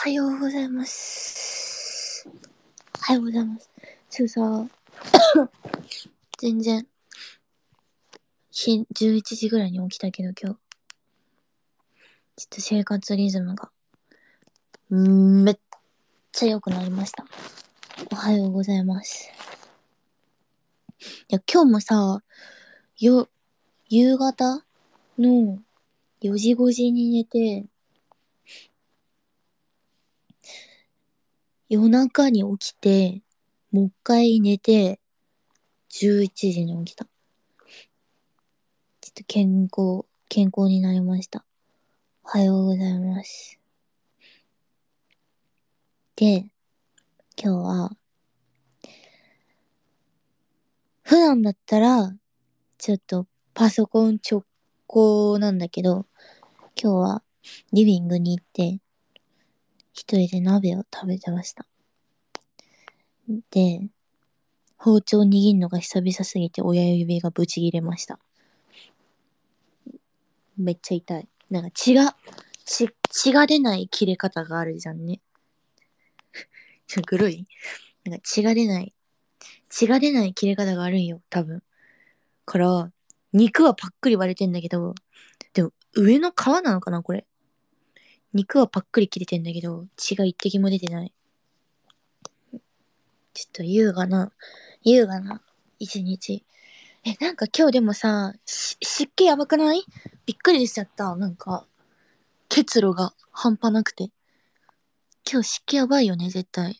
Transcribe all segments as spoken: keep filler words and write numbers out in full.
はようございます。おはようございます。ちょっとさ、全然、ひじゅういちじぐらいに起きたけど今日、ちょっと生活リズムが、めっちゃ良くなりました。おはようございます。いや、今日もさ、よ、夕方のよじごじに寝て、夜中に起きて、もう一回寝て、じゅういちじに起きた。ちょっと健康、健康になりました。おはようございます。で、今日は、普段だったら、ちょっとパソコン直行なんだけど、今日はリビングに行って、一人で鍋を食べてました。で、包丁握るのが久々すぎて親指がブチ切れました。めっちゃ痛い。なんか血が、血、血が出ない切れ方があるじゃんね。ちょ、グロい？なんか血が出ない、血が出ない切れ方があるんよ、多分。から、肉はパックリ割れてんだけど、でも上の皮なのかなこれ。肉はパックリ切れてんだけど、血が一滴も出てない。ちょっと優雅な、優雅な一日。え、なんか今日でもさ、し湿気やばくない？びっくりしちゃった。なんか、結露が半端なくて。今日湿気やばいよね、絶対。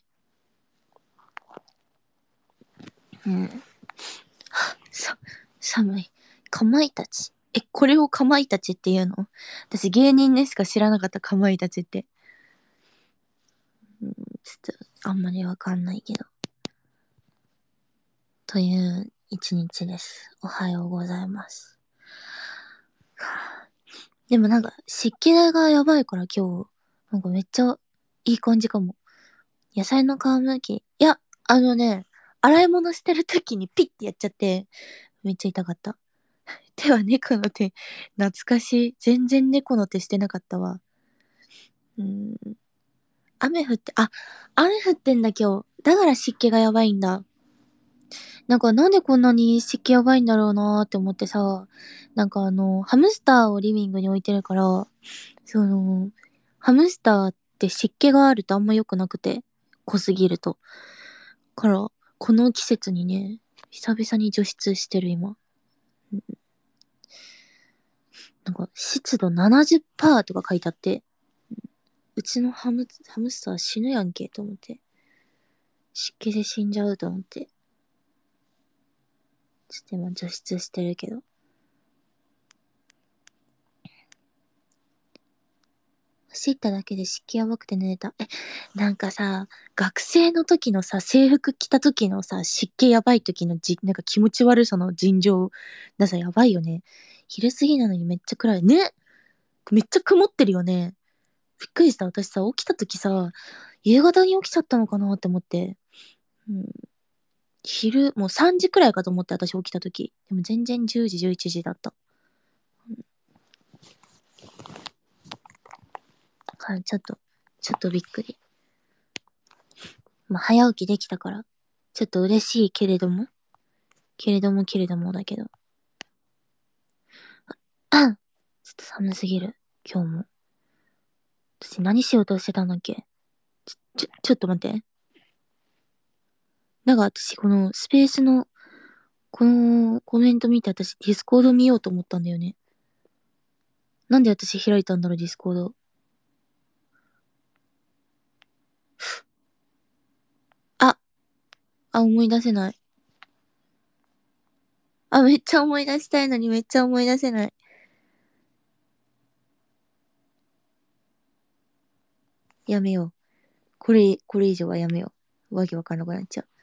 うん。はさ、寒い。かまいたち。え、これをかまいたちって言うの？私芸人でしか知らなかったかまいたちって。うん、ちょっと、あんまりわかんないけど。という一日です。おはようございます。でもなんか湿気がやばいから今日、なんかめっちゃいい感じかも。野菜の皮むき。いや、あのね、洗い物してる時にピッてやっちゃって、めっちゃ痛かった。手は猫の手。懐かしい。全然猫の手してなかったわ。うーん。雨降って、あ、雨降ってんだ今日。だから湿気がやばいんだ。なんかなんでこんなに湿気やばいんだろうなーって思ってさ、なんかあの、ハムスターをリビングに置いてるから、その、ハムスターって湿気があるとあんま良くなくて、濃すぎると。から、この季節にね、久々に除湿してる今。なんか湿度ななじゅっパーセントとか書いてあって、うちのハム、ハムスター死ぬやんけと思って。湿気で死んじゃうと思って。ちょっと今除湿してるけど。走っただけで湿気やばくて寝れた。え、なんかさ、学生の時のさ、制服着た時のさ、湿気やばい時のじ、なんか気持ち悪さの尋常なさ、やばいよね。昼過ぎなのにめっちゃ暗い。ね、めっちゃ曇ってるよね。びっくりした。私さ、起きた時さ、夕方に起きちゃったのかなって思って。うん、昼、もうさんじくらいかと思って私起きた時。でも全然じゅうじ、じゅういちじだった。からちょっと、ちょっとびっくり。まあ、早起きできたから、ちょっと嬉しいけれども、けれどもけれどもだけど。あんちょっと寒すぎる。今日も。私何しようとしてたんだっけ？ちょ、ちょ、ちょっと待って。なんか私このスペースの、このコメント見て私ディスコード見ようと思ったんだよね。なんで私開いたんだろう、ディスコード。あ、あ、思い出せない。あ、めっちゃ思い出したいのにめっちゃ思い出せない。やめよう。これ、これ以上はやめよう。わけわかんなくなっちゃう。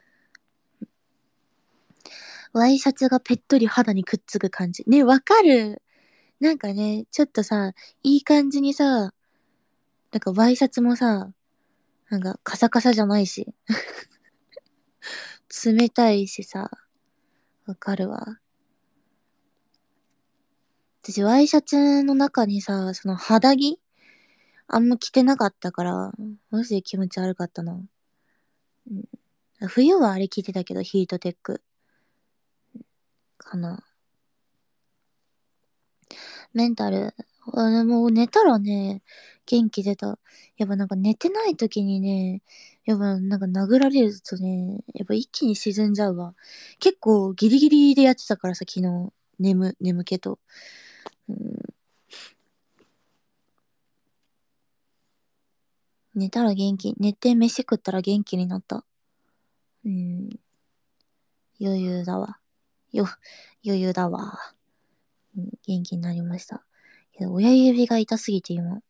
ワイシャツがぺっとり肌にくっつく感じ。ね、わかる。なんかね、ちょっとさ、いい感じにさ、なんかワイシャツもさ、なんかカサカサじゃないし、冷たいしさ、わかるわ。私ワイシャツの中にさ、その肌着あんま着てなかったから、マジで気持ち悪かったな。うん、冬はあれ着てたけど、ヒートテック。かな。メンタル、あれもう寝たらね、元気出た。やっぱなんか寝てない時にね、やっぱなんか殴られるとね、やっぱ一気に沈んじゃうわ。結構ギリギリでやってたからさ、昨日、眠、眠気と。うん、寝たら元気、寝て飯食ったら元気になった。うん、余裕だわ。よ、余裕だわ。うん、元気になりました。けど親指が痛すぎて今、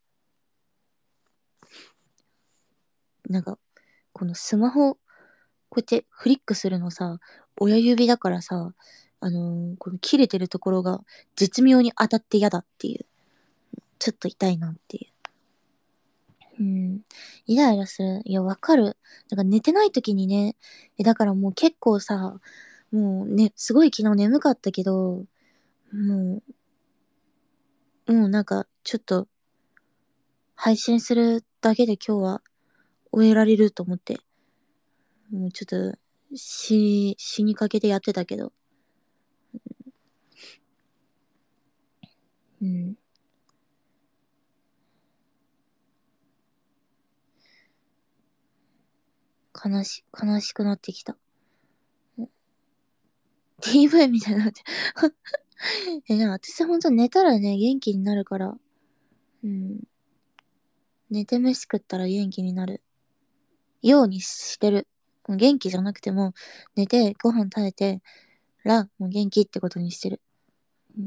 なんか、このスマホ、こうやってフリックするのさ、親指だからさ、あのーこの切れてるところが絶妙に当たって嫌だっていう。ちょっと痛いなっていう。うん。イライラする。いや、わかる。なんか寝てない時にね、え、だからもう結構さ、もうね、すごい昨日眠かったけど、もう、もうなんか、ちょっと、配信するだけで今日は終えられると思って、もうちょっと、死、死にかけてやってたけど、うん。悲し、悲しくなってきた。ティーブイ みたいになって。え、でも私ほんと寝たらね、元気になるから。うん。寝て飯食ったら元気になる。ようにしてる。もう元気じゃなくても、寝てご飯食べてら、もう元気ってことにしてる。うん。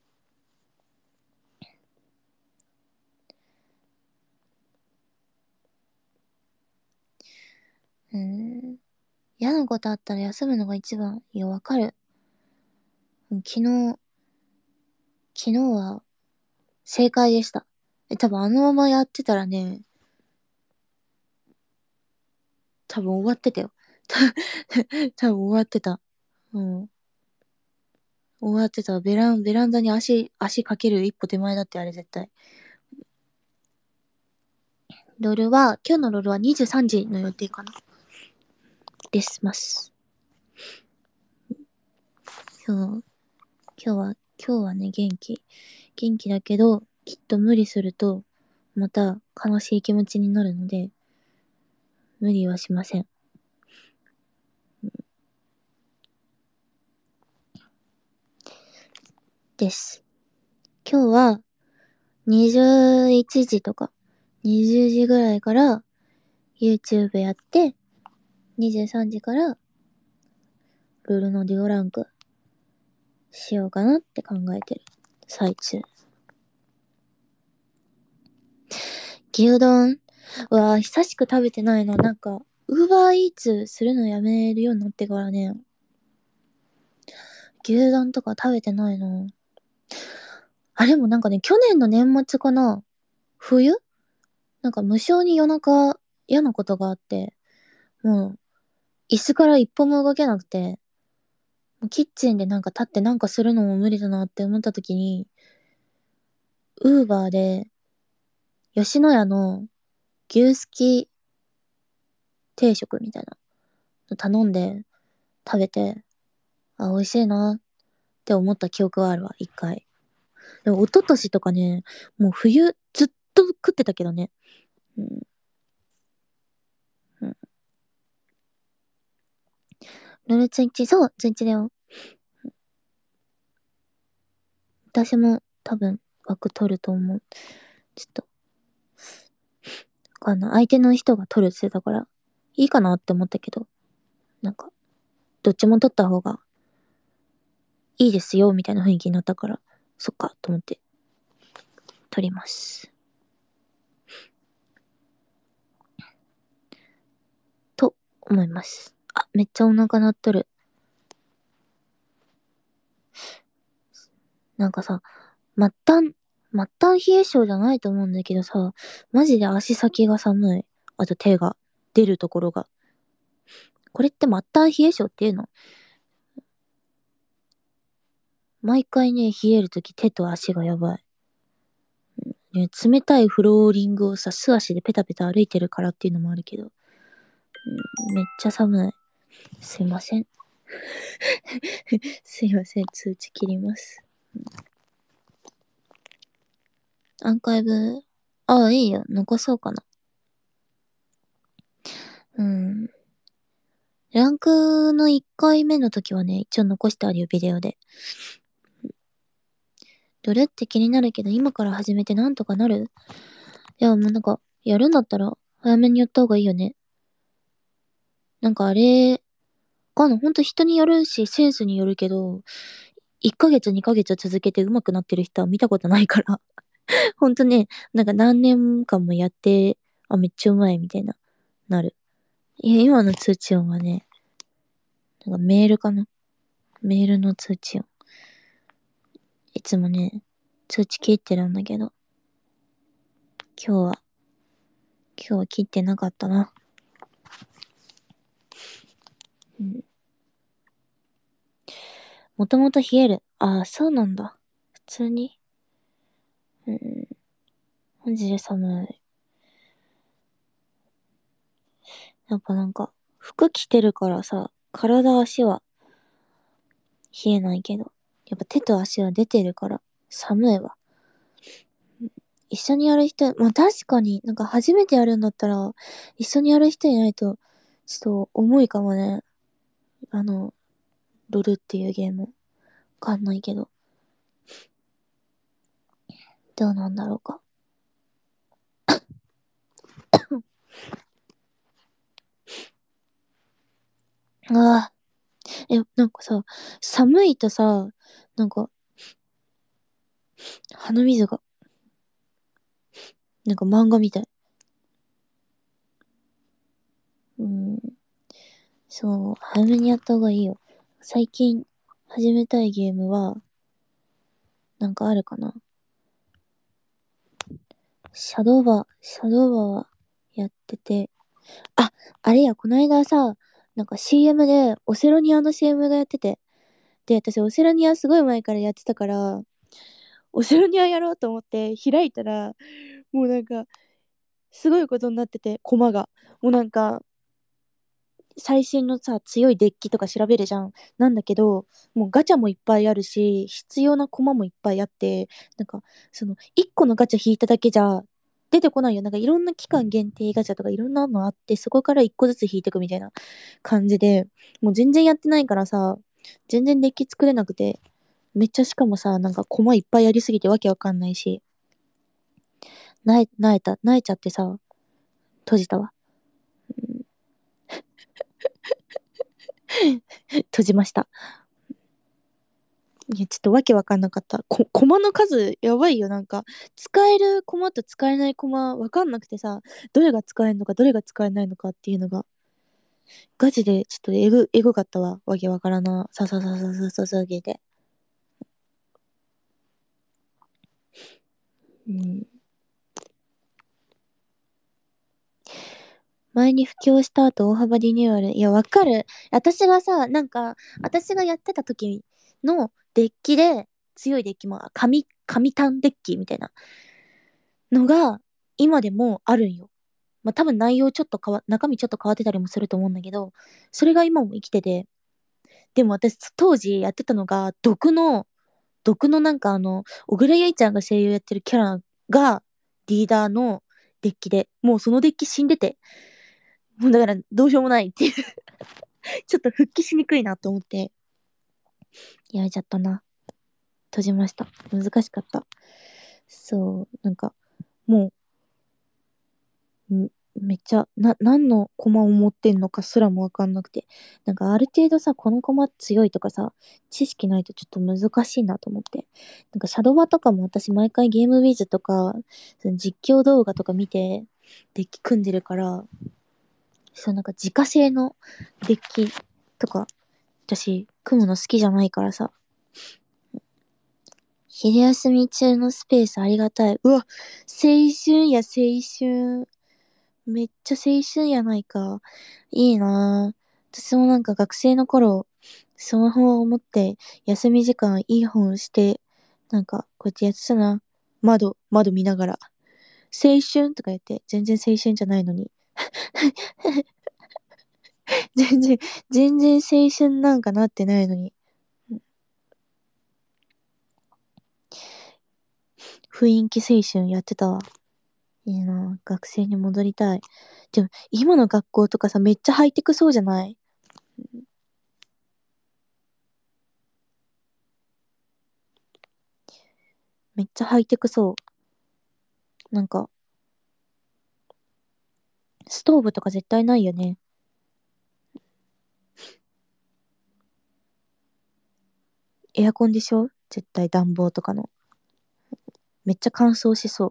うーん、嫌なことあったら休むのが一番。いや、わかる。昨日、昨日は正解でした。え、多分あのままやってたらね、多分終わってたよ。多分終わってた。うん。終わってた。ベラン、ベランダに足、足かける一歩手前だってあれ絶対。ロールは、今日のロールはにじゅうさんじの予定かな。です、ます。今日、今日は、今日はね、元気。元気だけど、きっと無理すると、また悲しい気持ちになるので、無理はしません。です。今日は、にじゅういちじとか、にじゅうじぐらいから、YouTube やって、にじゅうさんじから、ルールのデュオランクしようかなって考えてる最中。牛丼は久しく食べてないの。なんか、ウーバーイーツするのやめるようになってからね、牛丼とか食べてないの。あれもなんかね、去年の年末かな、冬なんか無性に夜中嫌なことがあって、もう椅子から一歩も動けなくて、キッチンでなんか立ってなんかするのも無理だなって思った時に、ウーバーで吉野家の牛すき定食みたいなの頼んで食べて、あ、美味しいなって思った記憶はあるわ、一回。でも、一昨年とかね、もう冬ずっと食ってたけどね。うん。うん。ルルツイッチ、そう、ツイッチだよ。私も多分枠取ると思う。ちょっと、わかんない。相手の人が取るって言ってたから、いいかなって思ったけど、なんか、どっちも取った方がいいですよ、みたいな雰囲気になったから、そっか、と思って、取ります。と、思います。あ、めっちゃお腹鳴っとる。なんかさ、末端、末端冷え性じゃないと思うんだけどさ、マジで足先が寒い。あと手が、出るところが。これって末端冷え性っていうの？毎回ね、冷えるとき手と足がやばい。 ね、冷たいフローリングをさ、素足でペタペタ歩いてるからっていうのもあるけど、うん、めっちゃ寒い。すいません。すいません、通知切ります。アーカイブ、ああ、いいよ。残そうかな。うん。ランクのいっかいめの時はね、一応残してあるよ、ビデオで。どれって気になるけど、今から始めてなんとかなる？いや、もうなんか、やるんだったら、早めにやった方がいいよね。なんかあれ、かな、ほんと人によるし、センスによるけど、いっかげつにかげつ続けて上手くなってる人は見たことないからほんとね、なんか何年間もやって、あ、めっちゃ上手いみたいな、なる。いや、今の通知音はね、なんかメールかな、メールの通知音。いつもね、通知切ってるんだけど、今日は、今日は切ってなかったな。うん。もともと冷える。ああ、そうなんだ。普通に。うん。マジで寒い。やっぱなんか、服着てるからさ、体足は冷えないけど、やっぱ手と足は出てるから寒いわ。一緒にやる人、まあ確かになんか初めてやるんだったら、一緒にやる人いないと、ちょっと重いかもね。あの、ロルっていうゲーム。わかんないけど。どうなんだろうか。ああ、え、なんかさ、寒いとさ、なんか、鼻水が、なんか漫画みたい。うん。そう、早めにやった方がいいよ。最近始めたいゲームは、なんかあるかな。シャドーバー、シャドーバーはやってて、あ、あれや、こないださ、なんか シーエム でオセロニアの シーエム がやってて、で、私オセロニアすごい前からやってたから、オセロニアやろうと思って開いたら、もうなんか、すごいことになってて、コマが。もうなんか、最新のさ、強いデッキとか調べるじゃん。なんだけど、もうガチャもいっぱいあるし、必要なコマもいっぱいあって、なんか、その、いっこのガチャ引いただけじゃ、出てこないよ。なんかいろんな期間限定ガチャとかいろんなのあって、そこからいっこずつ引いてくみたいな感じで、もう全然やってないからさ、全然デッキ作れなくて、めっちゃしかもさ、なんかコマいっぱいありすぎてわけわかんないし、なえ、なえた、なえちゃってさ、閉じたわ。閉じました。いや、ちょっとわけわかんなかった。こ、コマの数やばいよ、なんか。使えるコマと使えないコマわかんなくてさ、どれが使えるのか、どれが使えないのかっていうのが、ガチでちょっとエグ、エグかったわ。わけわからな。さささささささげて。うん。前に布教した後大幅リニューアル。いや、わかる。私がさ、なんか、私がやってた時のデッキで、強いデッキも、神、神単デッキみたいなのが、今でもあるんよ。まあ、多分内容ちょっと変わ、中身ちょっと変わってたりもすると思うんだけど、それが今も生きてて、でも私当時やってたのが、毒の、毒のなんかあの、小倉優衣ちゃんが声優やってるキャラがリーダーのデッキで、もうそのデッキ死んでて、もうだからどうしようもないっていうちょっと復帰しにくいなと思って、やめちゃったな。閉じました。難しかった。そう、なんか、もう、めっちゃ、な、何の駒を持ってんのかすらもわかんなくて。なんかある程度さ、この駒強いとかさ、知識ないとちょっと難しいなと思って。なんかシャドバとかも私毎回ゲームウィズとか、その実況動画とか見て、デッキ組んでるから、そうなんか自家製のデッキとか、私、組むの好きじゃないからさ、昼休み中のスペースありがたい。うわ、青春や青春。めっちゃ青春やないか。いいなぁ。私もなんか学生の頃、スマホを持って休み時間いい本して、なんかこうやってやってたな。 窓、窓見ながら、青春とか言って、全然青春じゃないのに。全然、全然青春なんかなってないのに。雰囲気青春やってたわ。いいな、学生に戻りたい。でも、今の学校とかさ、めっちゃハイテクそうじゃない？めっちゃハイテクそう。なんか、ストーブとか絶対ないよね。エアコンでしょ？絶対暖房とかの。めっちゃ乾燥しそう。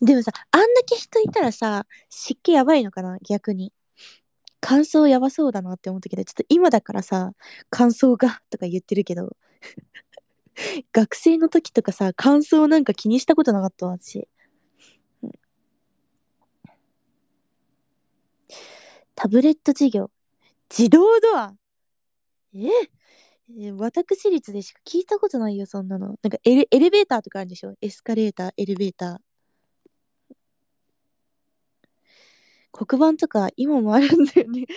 でもさ、あんだけ人いたらさ、湿気やばいのかな逆に。乾燥やばそうだなって思ったけど、ちょっと今だからさ、乾燥がとか言ってるけど、学生の時とかさ、乾燥なんか気にしたことなかったわ、私。タブレット授業。自動ドア。ええ私立でしか聞いたことないよ、そんなの。なんかエレエレベーターとかあるんでしょ？エスカレーター、エレベーター。黒板とか今もあるんだよね。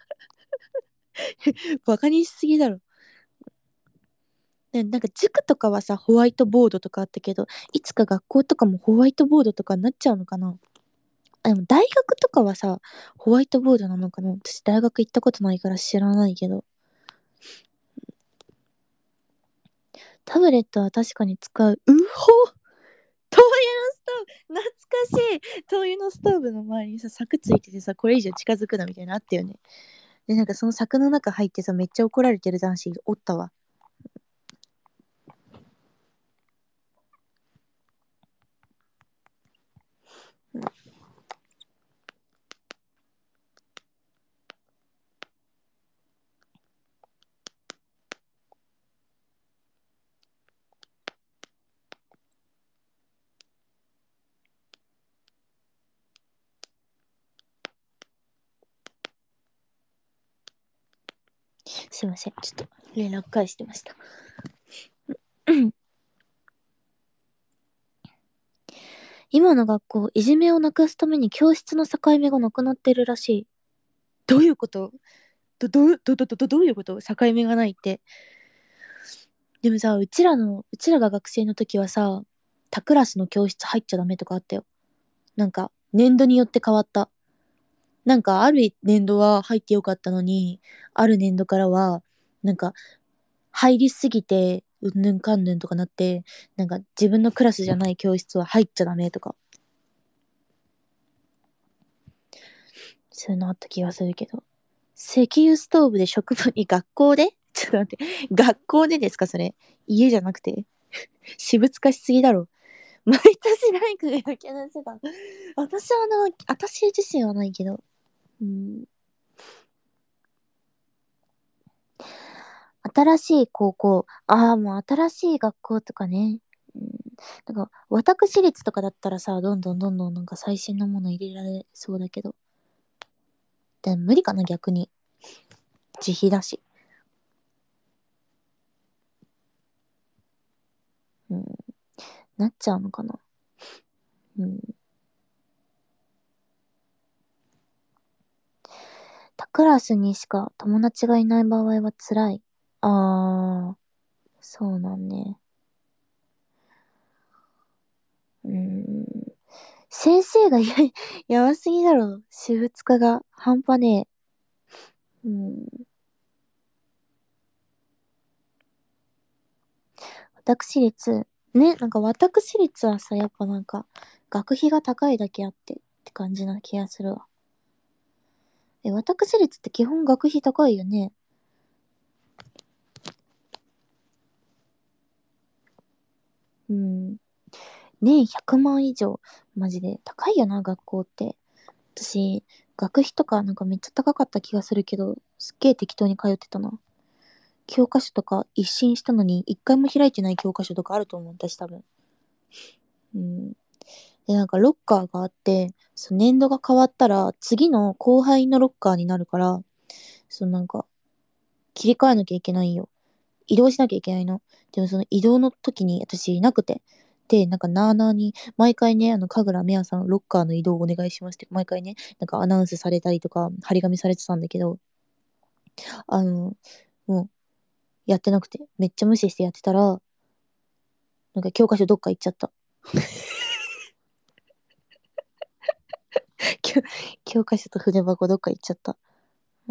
バカにしすぎだろ。ね、なんか塾とかはさ、ホワイトボードとかあったけど、いつか学校とかもホワイトボードとかになっちゃうのかな？あ、でも大学とかはさ、ホワイトボードなのかな？私大学行ったことないから知らないけど。タブレットは確かに使う。うほ、灯油のストーブ、懐かしい。灯油のストーブの周りにさ、柵ついててさ、これ以上近づくなみたいなのあったよね。で、なんかその柵の中入ってさ、めっちゃ怒られてる男子おったわ。すいません。ちょっと連絡返してました。今の学校、いじめをなくすために教室の境目がなくなってるらしい。どういうこと？ど、どう、ど、ど、ど、ど、どういうこと？境目がないって。でもさ、うちらの、うちらが学生の時はさ、他クラスの教室入っちゃダメとかあったよ。なんか、年度によって変わった。なんか、ある年度は入ってよかったのに、ある年度からは、なんか、入りすぎて、うんぬんかんぬんとかなって、なんか、自分のクラスじゃない教室は入っちゃダメとか、そういうのあった気がするけど。石油ストーブで職場に学校でちょっと待って。学校でですかそれ？家じゃなくて？私物化しすぎだろ。毎年ライクが余計な世代。私はな、私自身はないけど。うん。新しい高校。ああ、もう新しい学校とかね。うん。なんか、私立とかだったらさ、どんどんどんどんなんか最新のもの入れられそうだけど。でも無理かな、逆に。自費だし。うん。なっちゃうのかな。うん。他クラスにしか友達がいない場合は辛い。あー、そうなんね。うーん。先生がや、やばすぎだろ。私物化が半端ねえ。うん。私立、ね、なんか私立はさ、やっぱなんか、学費が高いだけあってって感じな気がするわ。え、私立って基本学費高いよね。うん。年ひゃくまん以上。マジで高いよな、学校って。私、学費とかなんかめっちゃ高かった気がするけど、すっげえ適当に通ってたな。教科書とか一新したのに一回も開いてない教科書とかあると思う、私多分。うん。で、なんかロッカーがあって、その年度が変わったら次の後輩のロッカーになるから、そのなんか切り替えなきゃいけないんよ。 移動しなきゃいけないの。でもその移動の時に私いなくて。で、なんかなーなーに、毎回ね、あの、神楽美也さん、ロッカーの移動をお願いしますって、毎回ね、なんかアナウンスされたりとか、張り紙されてたんだけど、あの、もう、やってなくて、めっちゃ無視してやってたら、なんか教科書どっか行っちゃった。教教科書と筆箱どっか行っちゃった。うん、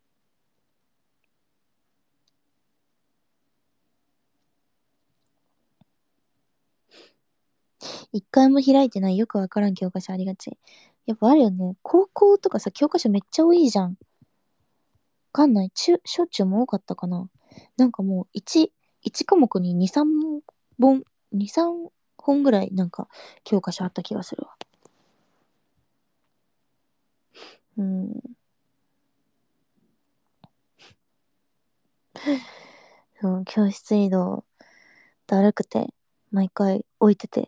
一回も開いてないよくわからん教科書ありがち。やっぱあるよね。高校とかさ、教科書めっちゃ多いじゃん。わかんない。中、小中も多かったかな。なんかもう、一、一科目にに、さんぼん、に、さんぼんぐらいなんか教科書あった気がするわ。うん。そう、教室移動、だるくて、毎回置いてて、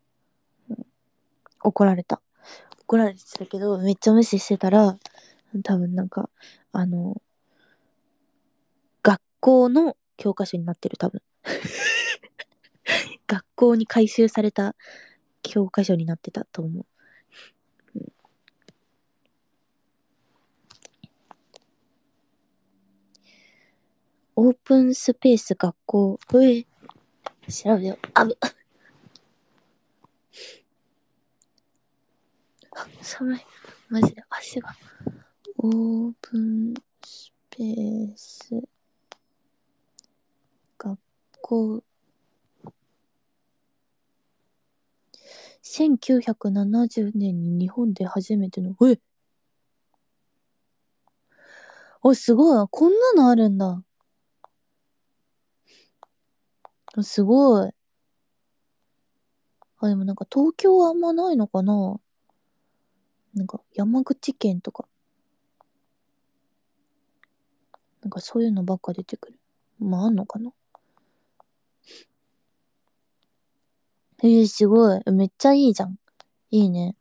怒られた。怒られてたけど、めっちゃ無視してたら、多分なんか、あの、学校の教科書になってる、多分。学校に回収された教科書になってたと思う。うん、オープンスペース学校。うえ、調べよう。あぶ。あ、寒い。マジで足が。オープンスペース学校。せんきゅうひゃくななじゅうねんに日本で初めての、えお、すごい。こんなのあるんだ。すごい。あ、でもなんか東京はあんまないのかな。なんか山口県とか、なんかそういうのばっか出てくる。まああんのかな。えー、すごい。めっちゃいいじゃん。いいね。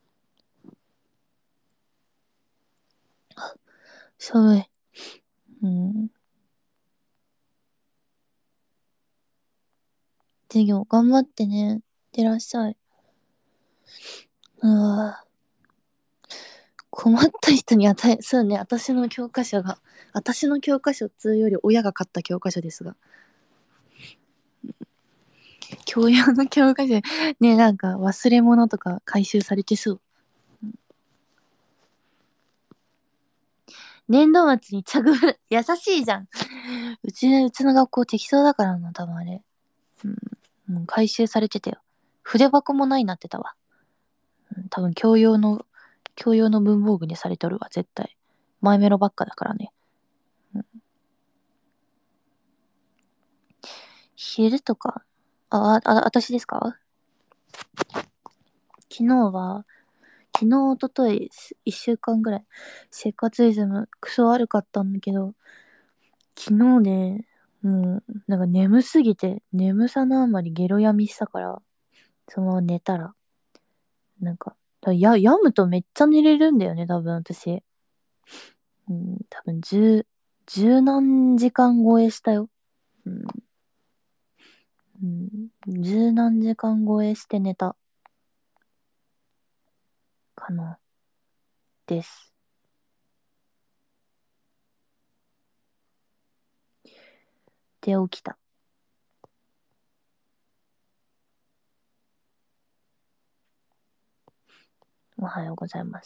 寒い。うん。授業頑張ってね。いってらっしゃい。うわぁ。困った人に与え、そうね、私の教科書が、私の教科書っつうより親が買った教科書ですが。教養の教科書、ね、なんか忘れ物とか回収されてそう。年度末に着払い、優しいじゃん。うち、うちの学校適当だからな、多分あれ。うん。もう回収されてたよ。筆箱もないなってたわ。うん、多分教養の、教養の文房具にされとるわ、絶対。前メロばっかだからね。うん、昼とか、あ、あ、私ですか？昨日は、昨日、おととい、一週間ぐらい、生活リズム、クソ悪かったんだけど、昨日ね、もう、なんか眠すぎて、眠さのあまりゲロ病みしたから、そのまま寝たら、なんか、や、病むとめっちゃ寝れるんだよね、多分私。うん、多分十、十何時間超えしたよ。うん、うん、十何時間超えして寝たかな、です。で、起きた。おはようございます。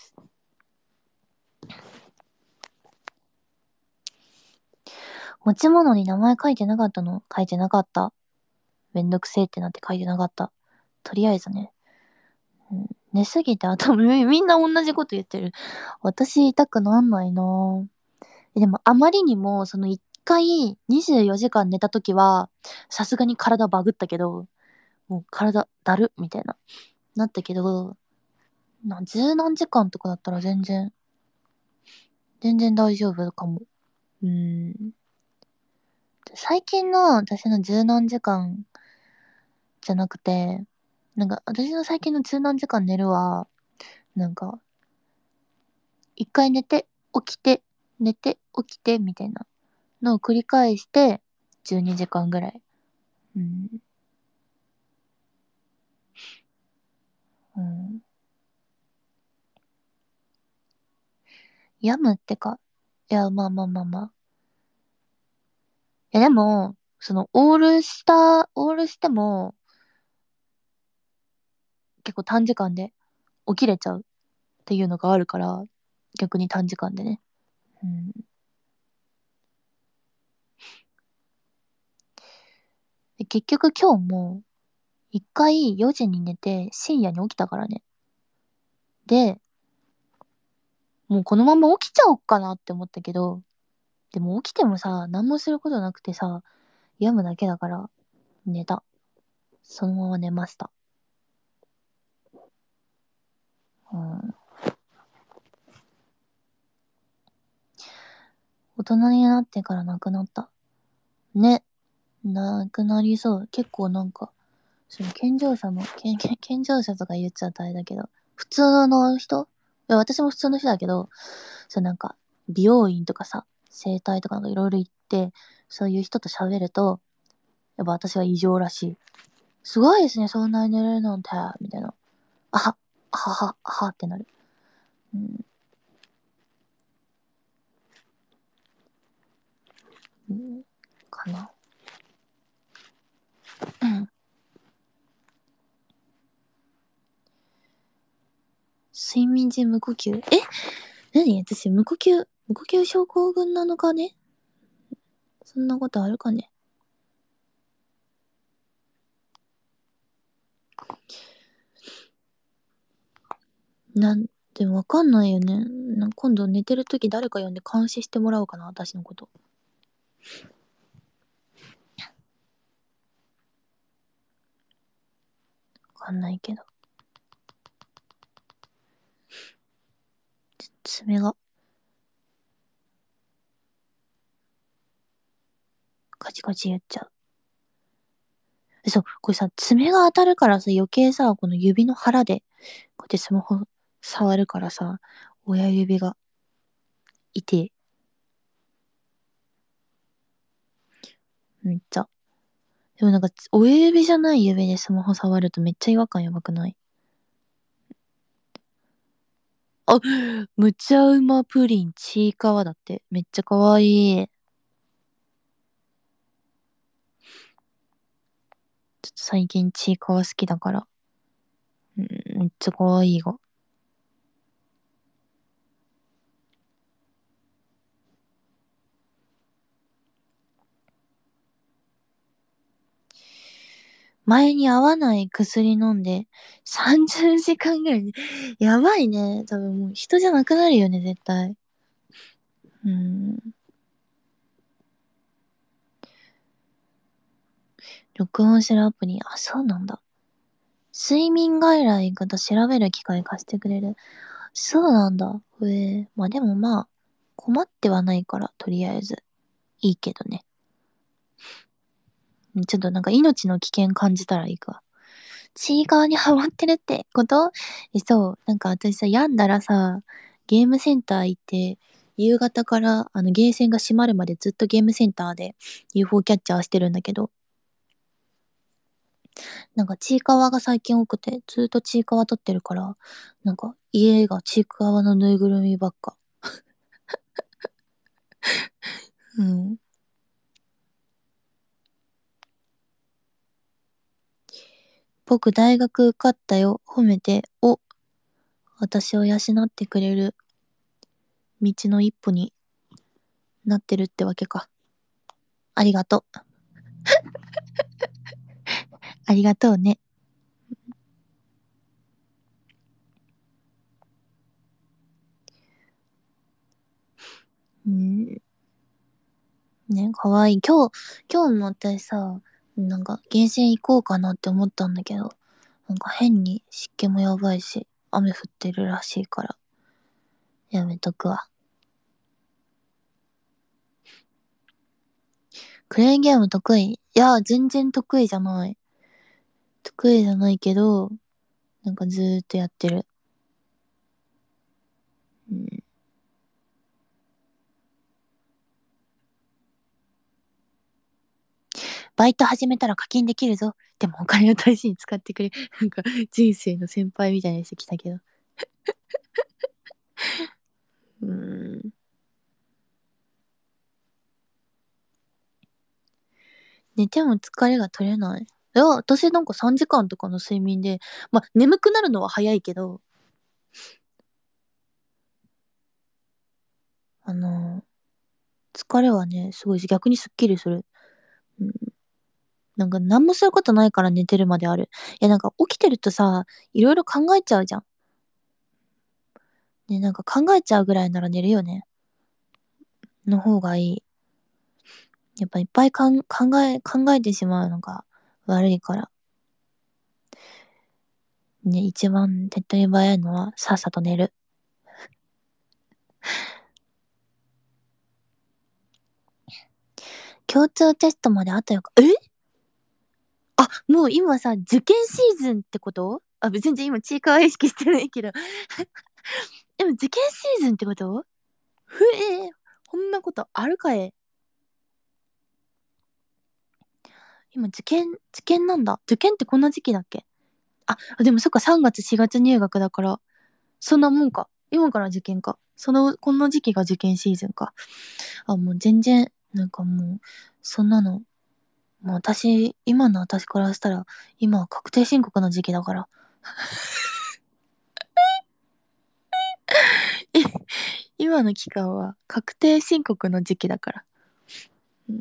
持ち物に名前書いてなかったの？書いてなかった。めんどくせえってなって書いてなかった。とりあえずね。うん、寝すぎて頭、みんな同じこと言ってる。私痛くなんないなぁ。でもあまりにも、その一回にじゅうよじかん寝た時は、さすがに体バグったけど、もう体だるみたいな、なったけど、な、十何時間とかだったら全然、全然大丈夫かも。うーん。最近の私の十何時間じゃなくて、なんか私の最近の十何時間寝るは、なんか、一回寝て、起きて、寝て、起きて、みたいなのを繰り返して、 じゅうにじかんぐらい。うん。うん。病むってか。いや、まあまあまあまあ。いや、でも、その、オールした、オールしても、結構短時間で起きれちゃうっていうのがあるから、逆に短時間でね。うん。で結局今日も、一回よじに寝て深夜に起きたからね。で、もうこのまま起きちゃおっかなって思ったけど、でも起きてもさ、何もすることなくてさ、病むだけだから、寝た。そのまま寝ました。うん。大人になってから亡くなった。ね。亡くなりそう。結構なんか、その健常者の、健、健健常者とか言っちゃうとあれだけど、普通の人、いや、私も普通の人だけど、そうなんか、美容院とかさ、整体とかなんかいろいろ行って、そういう人と喋ると、やっぱ私は異常らしい。すごいですね、そんなに寝れるなんて、みたいな。あは、はは、はってなる。うん、うん、かな。うん。睡眠時無呼吸。え何私、無呼吸、無呼吸症候群なのかね。そんなことあるかね。なんでわかんないよね。な今度寝てるとき誰か呼んで監視してもらおうかな、私のこと。わかんないけど。爪がカチカチ言っちゃう。そう、これさ、爪が当たるからさ、余計さ、この指の腹で、こうやってスマホ触るからさ、親指が痛い。めっちゃ。でもなんか、親指じゃない指でスマホ触るとめっちゃ違和感やばくない？あ、むちゃうまプリン、ちいかわだって。めっちゃかわいい。ちょっと最近ちいかわ好きだから。うん、めっちゃかわいいが。前に合わない薬飲んで、さんじゅうじかんぐらいに、やばいね。多分もう人じゃなくなるよね、絶対。うん。録音してるアプリ、あ、そうなんだ。睡眠外来方調べる機会貸してくれる。そうなんだ。へえ。まあでもまあ、困ってはないから、とりあえず。いいけどね。ちょっとなんか命の危険感じたらいいか。ちいかわにハマってるってことえ、そう。なんか私さ、病んだらさ、ゲームセンター行って、夕方からあのゲーセンが閉まるまでずっとゲームセンターで ユーフォー キャッチャーしてるんだけど、なんかちいかわが最近多くて、ずっとちいかわ撮ってるから、なんか家がちいかわのぬいぐるみばっか。うん。僕大学受かったよ。褒めて、お、私を養ってくれる道の一歩になってるってわけか。ありがとう。ありがとうね。うん。ね、かわいい。今日、今日も私さ、なんか、ゲーセン行こうかなって思ったんだけど、なんか変に湿気もやばいし、雨降ってるらしいから、やめとくわ。クレーンゲーム得意？いや、全然得意じゃない。得意じゃないけど、なんかずーっとやってる。うん。 バイト始めたら課金できるぞ。でもお金を大事に使ってくれ。なんか人生の先輩みたいな人来たけど。うーん。寝ても疲れが取れない。いや、私なんかさんじかんとかの睡眠で、まあ、眠くなるのは早いけど、あのー、疲れはね、すごい逆にすっきりする。うん、なんか何もすることないから寝てるまである。いや、なんか起きてるとさ、いろいろ考えちゃうじゃん。ね、なんか考えちゃうぐらいなら寝るよね。の方がいい。やっぱいっぱいかん考え、考えてしまうのが悪いから。ね、一番手っ取り早いのはさっさと寝る。共通テストまであとよっか。えあ、もう今さ、受験シーズンってことあ、全然今ちいかわ意識してないけど。でも受験シーズンってことふえー、こんなことあるかえ。今受験、受験なんだ。受験ってこんな時期だっけ？あ、でもそっかさんがつしがつ入学だから、そんなもんか。今から受験か。その、この時期が受験シーズンか。あ、もう全然、なんかもう、そんなの、もう私、今の私からしたら、今は確定申告の時期だから。今の期間は確定申告の時期だから。うん、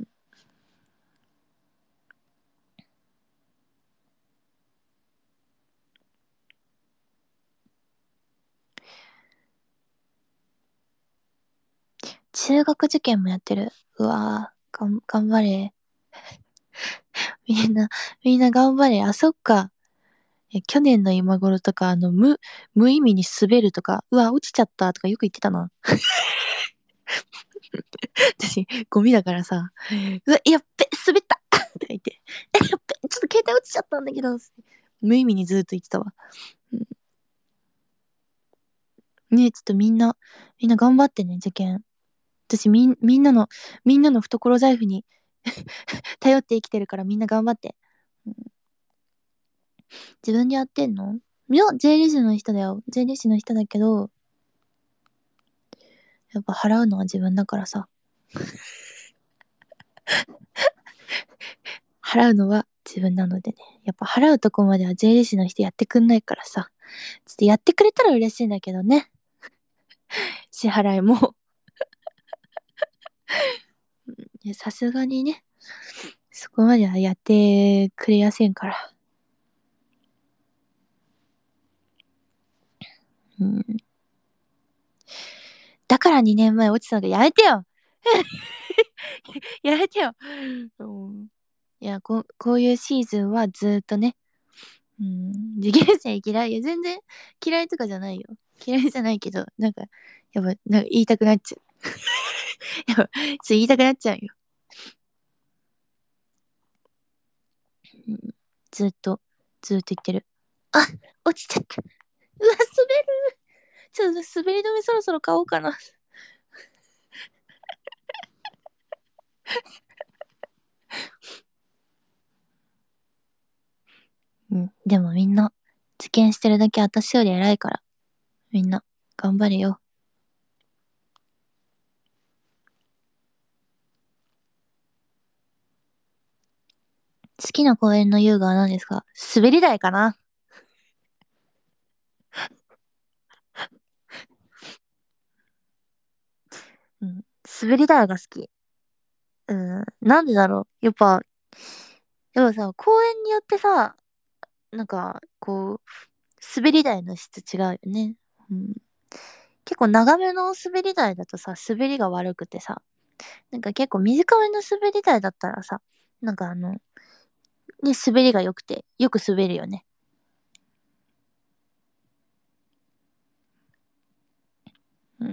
中学受験もやってる。うわぁ、がん、頑張れ。みんな、みんな頑張れ。あ、そっか。え、去年の今頃とか、あの、無、無意味に滑るとか、うわ、落ちちゃったとかよく言ってたな。私、ゴミだからさ、うわ、やっべ、滑ったとか言って、え、やっべ、ちょっと携帯落ちちゃったんだけど、無意味にずっと言ってたわ。うん、ねえ、ちょっとみんな、みんな頑張ってね、受験。私、みん、みんなの、みんなの懐財布に頼って生きてるからみんな頑張って。うん、自分でやってんの？いや、税理士の人だよ。税理士の人だけど、やっぱ払うのは自分だからさ。払うのは自分なのでね。やっぱ払うとこまでは税理士の人やってくんないからさ。ちょっとやってくれたら嬉しいんだけどね。支払いも。さすがにね。そこまではやってくれやせんから。うん。だからにねんまえ落ちたのでやめてよやめてよ、うん、いやこ、こういうシーズンはずーっとね、うん、受験生嫌い。いや、全然嫌いとかじゃないよ。嫌いじゃないけど、なんか、やっぱ、なんか言いたくなっちゃう。やっぱ、ちょっと言いたくなっちゃうよ。うん、ずっと、ずっと言ってる。あ、落ちちゃった。うわ、滑る。ちょっと滑り止めそろそろ買おうかな。うん、でもみんな、受験してるだけ私より偉いから、みんな、頑張れよ。好きな公園の遊具は何ですか？滑り台かな。うん。滑り台が好き。うん。なんでだろう。やっぱ、やっぱさ、公園によってさ、なんか、こう、滑り台の質違うよね。うん。結構長めの滑り台だとさ、滑りが悪くてさ、なんか結構短めの滑り台だったらさ、なんかあの、ね、滑りが良くて、よく滑るよね。うん。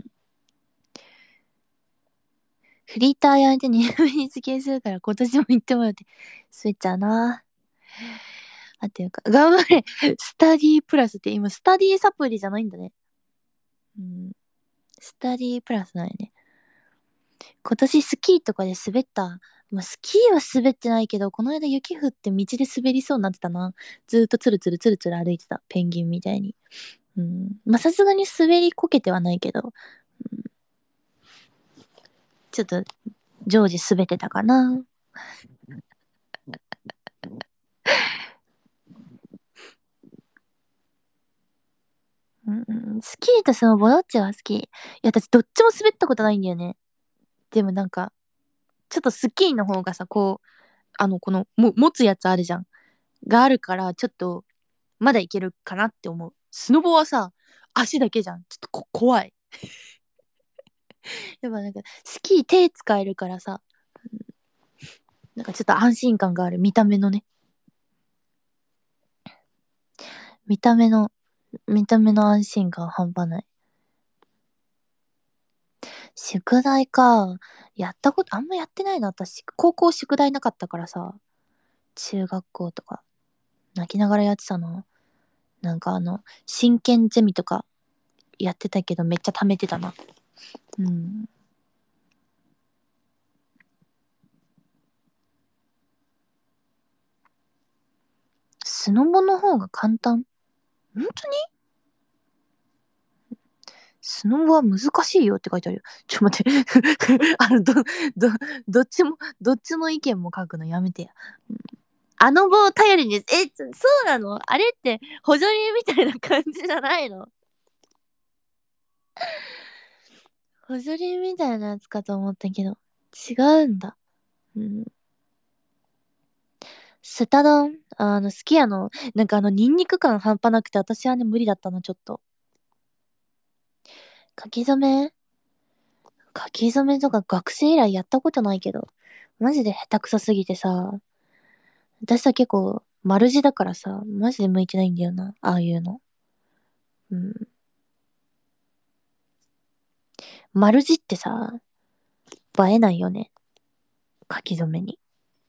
フリーターやめてにねんめに受験するから今年も行ってもらって、滑っちゃうな。あ、ていうか、頑張れ。スタディプラスって今、スタディサプリじゃないんだね。うん。スタディプラスなんやね。 今年スキーとかで滑った。まあ、スキーは滑ってないけど、この間雪降って道で滑りそうになってたな。ずーっとツルツルツルツル歩いてた。ペンギンみたいに。うん。まあ、さすがに滑りこけてはないけど、うん、ちょっと常時滑ってたかな。うんうん、スキーとスノボどっちが好き？いや、私どっちも滑ったことないんだよね。でもなんか、ちょっとスキーの方がさ、こう、あの、この、も、持つやつあるじゃん。があるから、ちょっと、まだいけるかなって思う。スノボはさ、足だけじゃん。ちょっとこ、怖い。やっぱなんか、スキー手使えるからさ、なんかちょっと安心感がある。見た目のね。見た目の、見た目の安心感半端ない。宿題か。やったこと、あんまやってないな、私。高校宿題なかったからさ。中学校とか。泣きながらやってたな。なんかあの、真剣ゼミとかやってたけどめっちゃ貯めてたな。うん。スノボの方が簡単？本当に？スノボは難しいよって書いてあるよ。ちょっと待って。あの、ど、ど、どっちも、どっちの意見も書くのやめてや。うん、あの棒頼りに、え、そうなの？あれって補助輪みたいな感じじゃないの？補助輪みたいなやつかと思ったけど、違うんだ。うん。スタ丼、あの、好きやの。なんかあの、ニンニク感半端なくて、私はね、無理だったの、ちょっと。書き初め書き初めとか学生以来やったことないけど、マジで下手くそすぎてさ、私は結構、丸字だからさ、マジで向いてないんだよな、ああいうの。うん。丸字ってさ、映えないよね。書き初めに。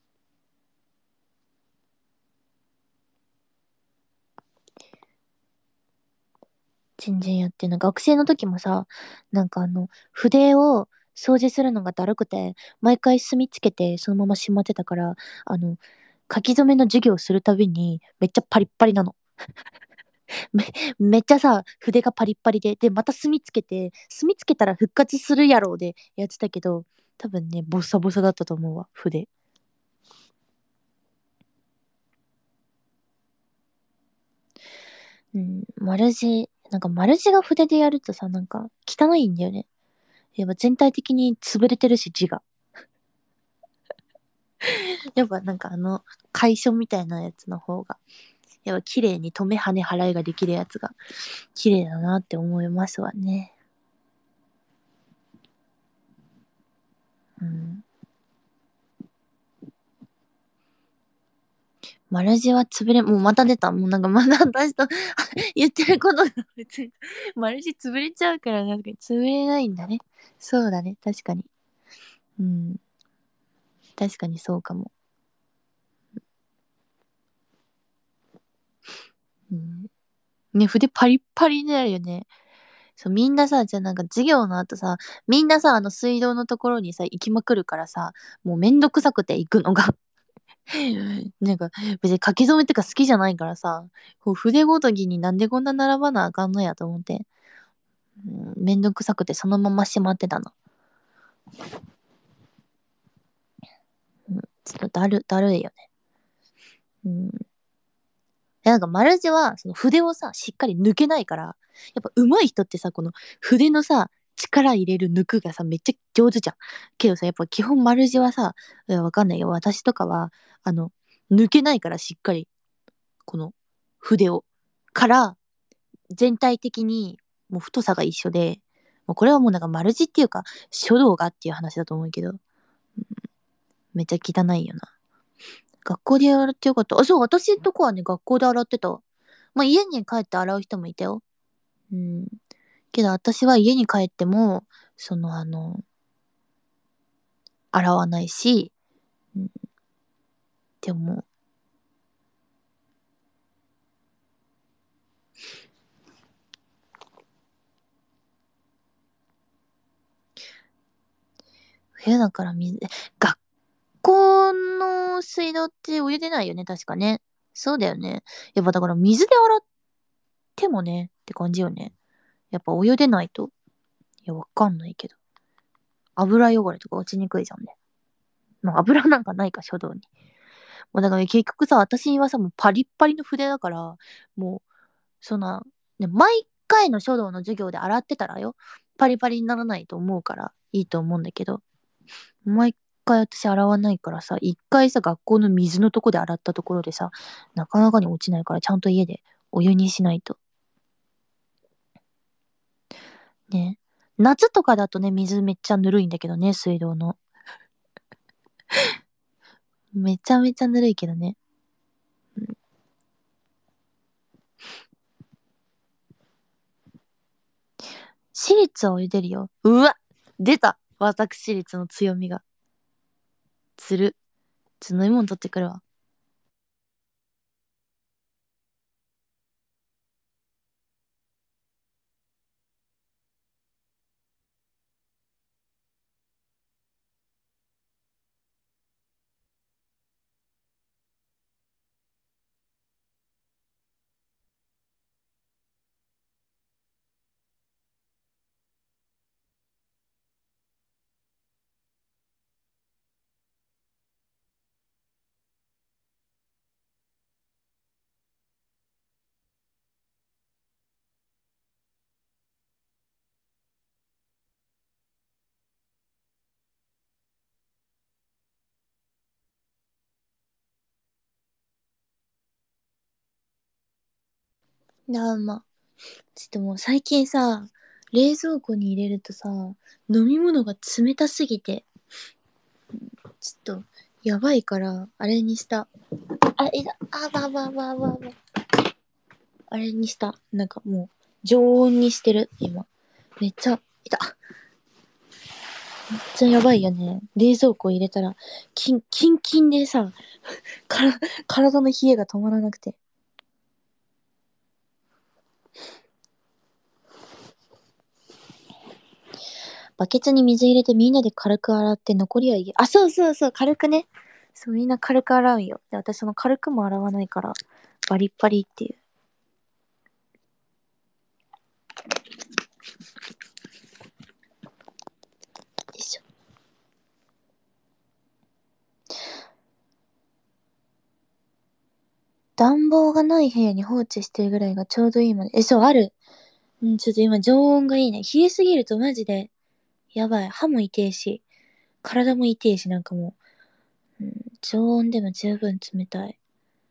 全然やってない。学生の時もさ、なんかあの、筆を掃除するのがだるくて、毎回墨つけてそのまましまってたから、あの、書き初めの授業するたびに、めっちゃパリッパリなの。め、めっちゃさ、筆がパリッパリで、で、また墨つけて、墨つけたら復活するやろうでやってたけど、多分ね、ボッサボサだったと思うわ、筆。うん、丸字、なんか丸字が筆でやるとさ、なんか汚いんだよね。やっぱ全体的に潰れてるし、字が。やっぱなんかあの、楷書みたいなやつの方が、やっぱ綺麗に止め跳ね払いができるやつが、綺麗だなって思いますわね。うん。丸字は潰れ、もうまた出た。もうなんかまだ私と言ってることが別に、丸字潰れちゃうから、なんか潰れないんだね。そうだね。確かに。うん。確かにそうかも。うん。ね、筆パリッパリになるよね。そう、みんなさ、じゃあなんか授業の後さ、みんなさ、あの水道のところにさ、行きまくるからさ、もうめんどくさくて行くのが。なんか、別に書き初めとか好きじゃないからさ、こう筆ごときになんでこんな並ばなあかんのやと思って、うん、めんどくさくてそのまましまってたな。うん、ちょっとだる、だるいよね。うん。なんか丸字は、その筆をさ、しっかり抜けないから、やっぱ上手い人ってさ、この筆のさ、力入れる抜くがさ、めっちゃ上手じゃん。けどさ、やっぱ基本丸字はさ、いやわかんないよ。私とかは、あの、抜けないからしっかり、この筆を。から、全体的にもう太さが一緒で、もうこれはもうなんか丸字っていうか、書道がっていう話だと思うけど、めっちゃ汚いよな。学校で洗ってよかった。あ、そう、私のとこはね、学校で洗ってた。まあ、家に帰って洗う人もいたよ。うん。けど私は家に帰っても、そのあの、洗わないし、うん、でも、 冬だから水、学校の水道ってお湯出ないよね、確かね。そうだよね。やっぱだから水で洗ってもね、って感じよね。やっぱお湯出ないと。いや、わかんないけど。油汚れとか落ちにくいじゃんね。まあ油なんかないか、書道に。もうだから結局さ、私はさ、もうパリッパリの筆だから、もう、そんな、ね、毎回の書道の授業で洗ってたらよ、パリパリにならないと思うからいいと思うんだけど、毎回私洗わないからさ、一回さ、学校の水のとこで洗ったところでさ、なかなかに落ちないからちゃんと家でお湯にしないと。ね。夏とかだとね、水めっちゃぬるいんだけどね、水道の。めちゃめちゃぬるいけどね。うん、私立はお湯出るよ。うわ出た私立の強みが。つる。ちょっと飲み物取ってくるわ。なあ、まあ。ちょっともう最近さ、冷蔵庫に入れるとさ、飲み物が冷たすぎて、ちょっと、やばいから、あれにした。あ、いた。あばばばばば。あれにした。なんかもう、常温にしてる、今。めっちゃ、いた。めっちゃやばいよね。冷蔵庫入れたら、キン、キンキンでさ、から、体の冷えが止まらなくて。バケツに水入れてみんなで軽く洗って残りは家。あ、そうそうそう、軽くね。そう、みんな軽く洗うんよ。で、私その軽くも洗わないから、バリッバリっていう。よいしょ。暖房がない部屋に放置してるぐらいがちょうどいいまで。え、そう、ある。うん、ちょっと今常温がいいね。冷えすぎるとマジで、やばい。歯も痛いし、体も痛いし、なんかもう、うん、常温でも十分冷たい。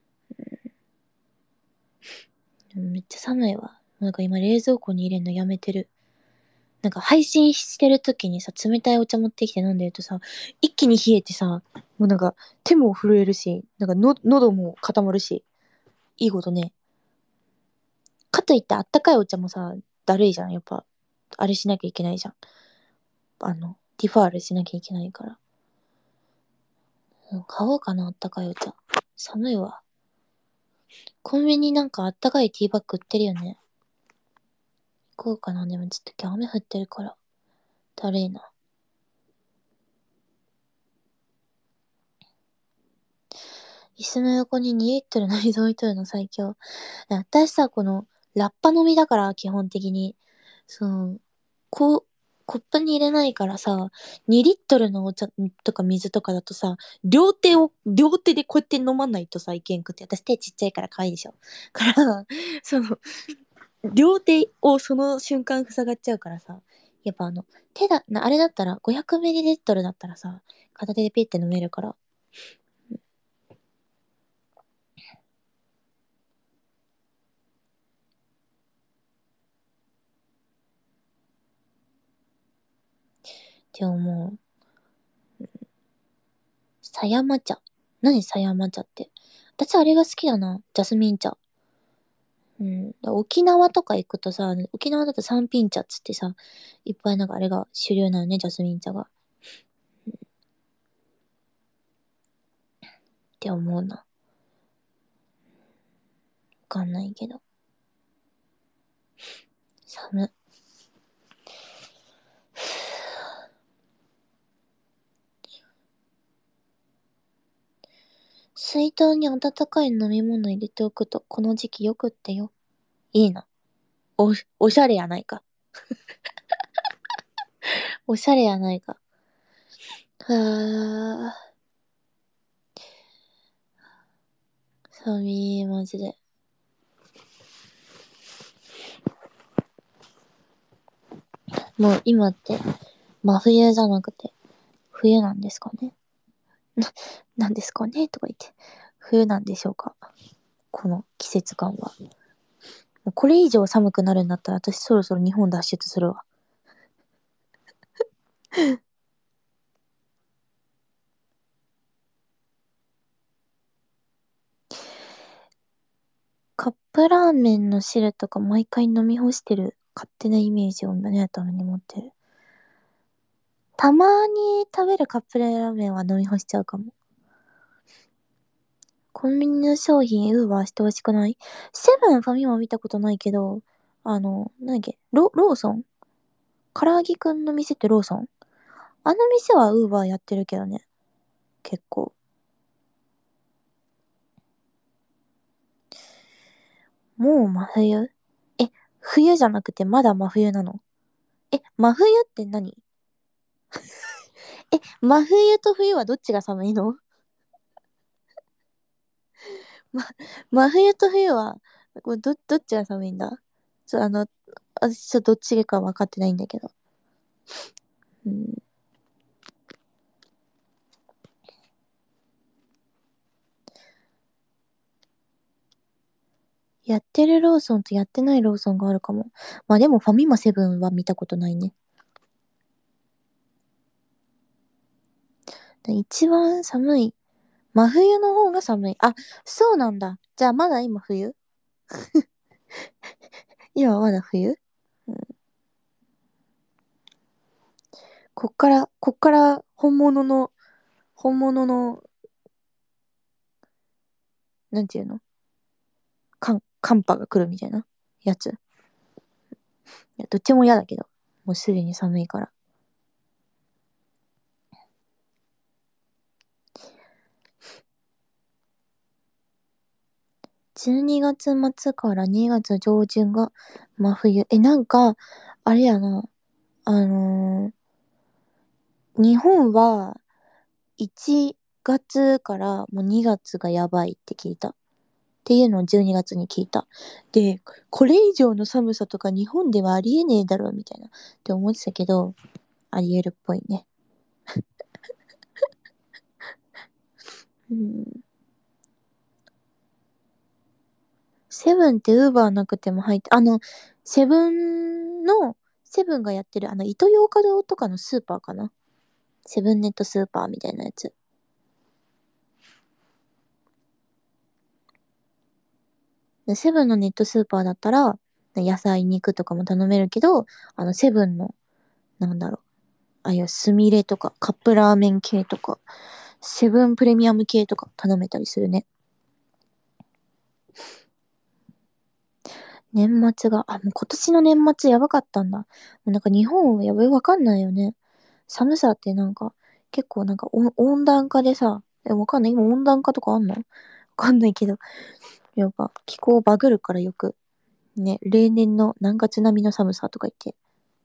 うん、めっちゃ寒いわ。なんか今冷蔵庫に入れるのやめてる。なんか配信してる時にさ、冷たいお茶持ってきて飲んでるとさ、一気に冷えてさ、もうなんか手も震えるし、なんかの喉も固まるし、いいことね。かといってあったかいお茶もさ、だるいじゃん。やっぱ、あれしなきゃいけないじゃん。あの、ディファールしなきゃいけないから。うん、買おうかな、あったかいお茶。寒いわ。コンビニなんかあったかいティーバッグ売ってるよね。行こうかな。でもちょっと今日雨降ってるから、だるいな。椅子の横ににリットルの水置いとるの最強。私さ、この、ラッパ飲みだから、基本的に。その、こう、コップに入れないからさ、にリットルのお茶とか水とかだとさ、両手を、両手でこうやって飲まないとさ、いけんくて。私手ちっちゃいから可愛いでしょ。から、その、両手をその瞬間塞がっちゃうからさ、やっぱあの、手だ、なあれだったら、ごひゃくミリリットルだったらさ、片手でピッて飲めるから。でももう、狭山茶。何狭山茶って。私あれが好きだな。ジャスミン茶。うん。沖縄とか行くとさ、沖縄だと三品茶っつってさ、いっぱいなんかあれが主流なのね、ジャスミン茶が。って思うな。わかんないけど。寒。 水筒に温かい飲み物入れておくと、この時期よくってよ。いいな。お、おしゃれやないか。おしゃれやないか。はぁ。寒い、マジで。もう今って、真冬じゃなくて、冬なんですかね。な、なんですかねとか言って。冬なんでしょうか。この季節感は。これ以上寒くなるんだったら私そろそろ日本脱出するわ。カップラーメンの汁とか毎回飲み干してる勝手なイメージを目のために持ってる。たまに食べるカップラーメンは飲み干しちゃうかも。コンビニの商品ウーバーしてほしくない？セブンファミマ見たことないけど、あの、なんだっけ、ロ、ローソン唐揚げくんの店ってローソン？あの店はウーバーやってるけどね。結構。もう真冬？え、冬じゃなくてまだ真冬なの？え、真冬って何？え、真冬と冬はどっちが寒いの？ま、真冬と冬は、これど、どっちが寒いんだ？ちょ、あの、私ちょっとどっちか分かってないんだけど。うん。やってるローソンとやってないローソンがあるかも。まあでもファミマセブンは見たことないね。で一番寒い。真冬の方が寒い。あ、そうなんだ。じゃあまだ今冬？今まだ冬？うん。こっから、こっから本物の、本物の、なんていうの？寒、寒波が来るみたいなやつ。いや、どっちも嫌だけど。もうすでに寒いから。じゅうにがつ末からにがつ上旬が真冬。え、なんか、あれやな。あのー日本はいちがつからもうにがつがやばいって聞いた。っていうのをじゅうにがつに聞いた。で、これ以上の寒さとか日本ではありえねえだろうみたいなって思ってたけど、ありえるっぽいね。うん。セブンってウーバーなくても入って、あの、セブンの、セブンがやってるあの、イトーヨーカドーとかのスーパーかな。セブンネットスーパーみたいなやつ。でセブンのネットスーパーだったら、野菜、肉とかも頼めるけど、あの、セブンの、なんだろう、ああいうスミレとか、カップラーメン系とか、セブンプレミアム系とか頼めたりするね。年末が、あ、もう今年の年末やばかったんだ。もうなんか日本やばいわかんないよね。寒さってなんか、結構なんか温温暖化でさ、え、わかんない。今温暖化とかあんの？わかんないけど、やっぱ気候バグるからよく、ね、例年の何月並みの寒さとか言って、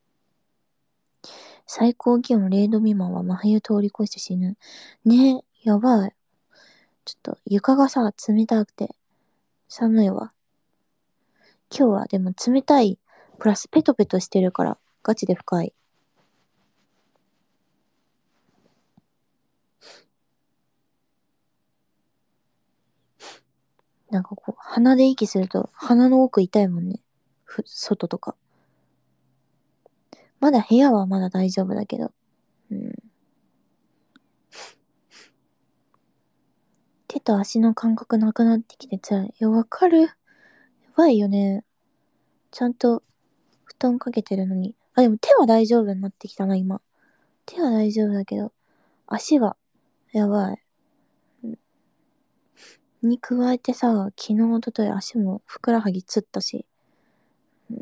最高気温れいど未満は真冬通り越して死ぬ。ね、やばい。ちょっと床がさ、冷たくて寒いわ。今日はでも冷たい、プラスペトペトしてるから、ガチで深い。なんかこう、鼻で息すると鼻の奥痛いもんね。ふ、外とか。まだ部屋はまだ大丈夫だけど。うん。手と足の感覚なくなってきて辛い。いや、わかる。やばいよね。ちゃんと布団かけてるのに。あ、でも手は大丈夫になってきたな、今。手は大丈夫だけど、足が、やばい。に加えてさ、昨日、おととい足もふくらはぎつったし。うん、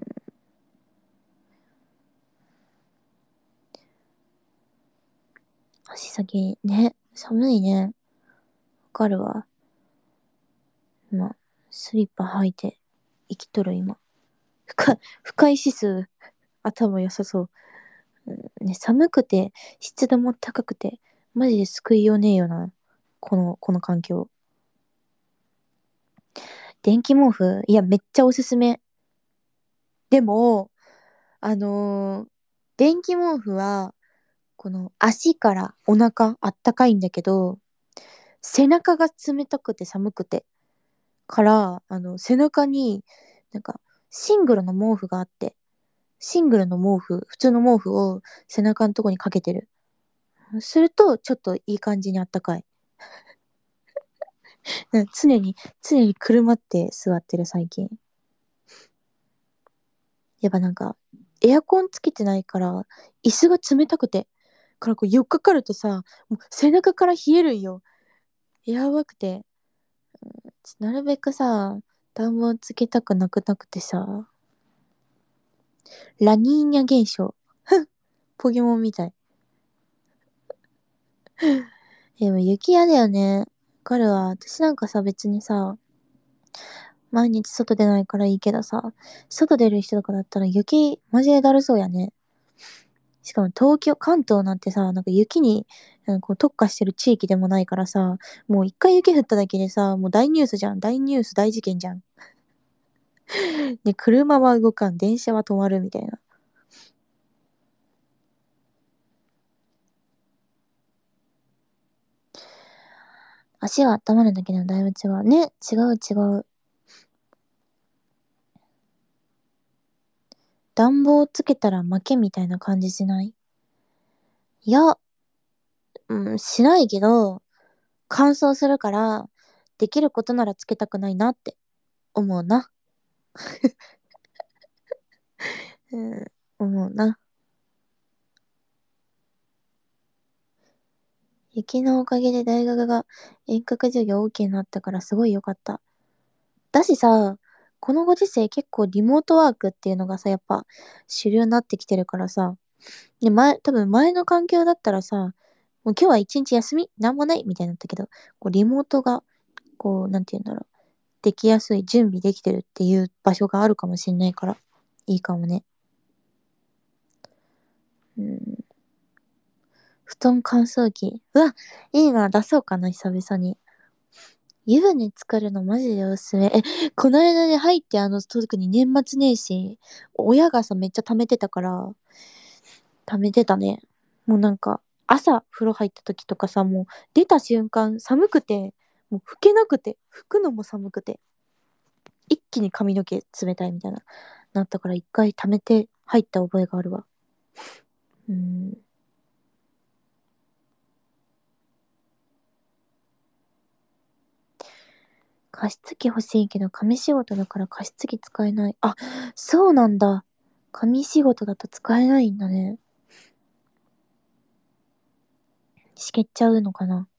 足先、ね、寒いね。わかるわ。 まあ、スリッパ履いて生きとる今。深い、深い指数、頭良さそう。うんね、寒くて、湿度も高くて、マジで救いようねえよな。この、この環境。電気毛布、いや、めっちゃおすすめ。でも、あのー電気毛布は、この足からお腹あったかいんだけど、背中が冷たくて寒くて、から、あの、背中に、なんか、シングルの毛布があって、シングルの毛布、普通の毛布を背中のとこにかけてる。すると、ちょっといい感じにあったかい。うん常に、常にくるまって座ってる最近。やっぱなんか、エアコンつけてないから、椅子が冷たくて、からこう、よっかかるとさ、もう背中から冷えるんよ。やばくて。なるべくさ、暖房つけたくなくなくてさ、ラニーニャ現象。ポケモンみたい。でも雪嫌だよね。わかるわ。私なんかさ、別にさ、毎日外出ないからいいけどさ、外出る人とかだったら雪マジでだるそうやね。しかも東京、関東なんてさ、なんか雪になんかこう特化してる地域でもないからさ、もう一回雪降っただけでさ、もう大ニュースじゃん。大ニュース、大事件じゃん。で、車は動かん、電車は止まるみたいな。足が温まるだけでもだいぶ違う。ね、違う違う。暖房つけたら負けみたいな感じしない？いや、うん、しないけど、乾燥するから、できることならつけたくないなって思うな。うん、思うな。雪のおかげで大学が遠隔授業 OK になったからすごい良かった。だしさ、このご時世結構リモートワークっていうのがさ、やっぱ主流になってきてるからさ、で、前、多分前の環境だったらさ、もう今日は一日休みなんもないみたいになったけど、こうリモートが、こう、なんて言うんだろう、できやすい、準備できてるっていう場所があるかもしんないから、いいかもね。うん。布団乾燥機。うわ、いいな、出そうかな、久々に。湯船作るのマジでおすすめ。え、この間で入ってあの、特に年末年始、親がさ、めっちゃ貯めてたから、貯めてたね。もうなんか、朝風呂入った時とかさ、もう出た瞬間寒くて、もう拭けなくて、拭くのも寒くて、一気に髪の毛冷たいみたいな、なったから一回貯めて入った覚えがあるわ。うん。加湿器欲しいけど、紙仕事だから加湿器使えない。あ、そうなんだ。紙仕事だと使えないんだね。しけっちゃうのかな。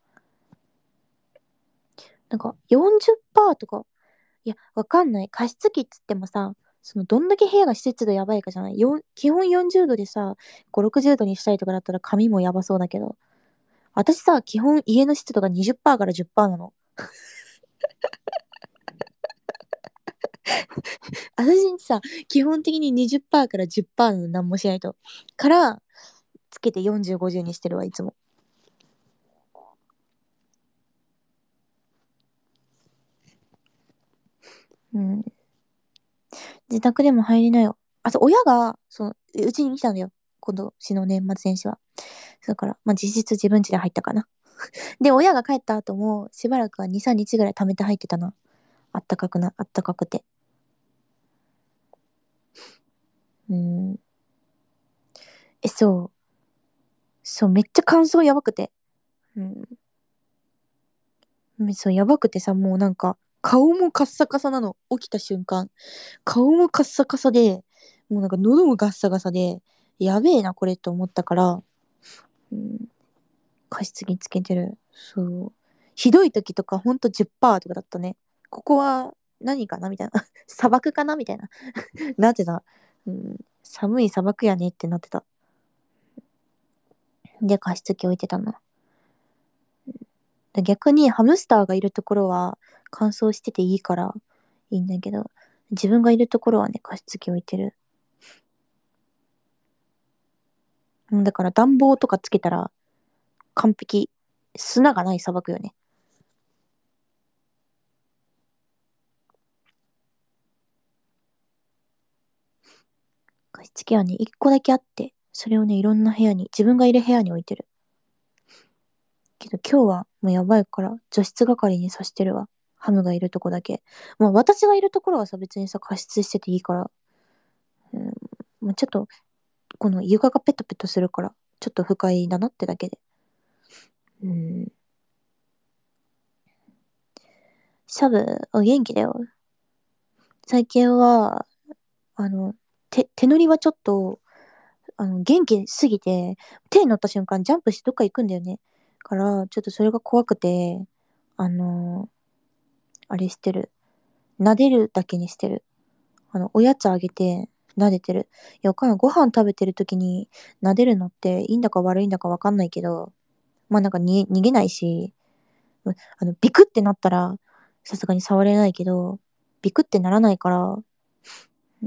なんかよんじゅっパーセントとか、いや、わかんない。加湿器っつってもさ、そのどんだけ部屋が湿度やばいかじゃない。よん基本よんじゅうどでさ、ご、ろくじゅうどにしたいとかだったら髪もやばそうだけど。私さ、基本家の湿度がにじゅっパーセントからじゅっパーセントなの。私さ、基本的ににじゅっパーセントからじゅっパーセントなの、何もしないと。から、つけてよんじゅう、ごじゅうにしてるわ、いつも。うん。自宅でも入りなよ。あと、親が、その、うちに来たんだよ。今年の年末年始は。だから、まあ、実質自分家で入ったかな。で、親が帰った後も、しばらくはに、さんにちぐらい貯めて入ってたな。あったかくな、あったかくて。うん。え、そう。そう、めっちゃ乾燥やばくて。うん。そう、やばくてさ、もうなんか、顔もカッサカサなの。起きた瞬間。顔もカッサカサで、もうなんか喉もガッサガサで、やべえな、これと思ったから、うん、加湿器つけてる。そう。ひどい時とかほんとじゅっパーセントとかだったね。ここは何かなみたいな。砂漠かなみたいな。なってた。うん、寒い砂漠やねってなってた。で、加湿器置いてたな。 で逆にハムスターがいるところは乾燥してていいからいいんだけど、自分がいるところはね、加湿器置いてる。だから暖房とかつけたら完璧。砂がない砂漠よね。加湿器はね、一個だけあって、それをね、いろんな部屋に、自分がいる部屋に置いてる。けど今日はもうやばいから、除湿係にさしてるわ。ハムがいるとこだけ。もう私がいるところはさ、別にさ、加湿してていいから、うん、もうちょっと、この床がペトペトするから、ちょっと不快だなってだけで。うん。シャブ、お元気だよ。最近は、あの、手、手乗りはちょっと、あの、元気すぎて、手に乗った瞬間ジャンプしてどっか行くんだよね。から、ちょっとそれが怖くて、あの、あれしてる。撫でるだけにしてる。あの、おやつあげて、撫でてる。いや、わかんない。ご飯食べてる時に撫でるのっていいんだか悪いんだかわかんないけど、まあなんかに逃げないし、あの、ビクってなったら、さすがに触れないけど、ビクってならないから、うん、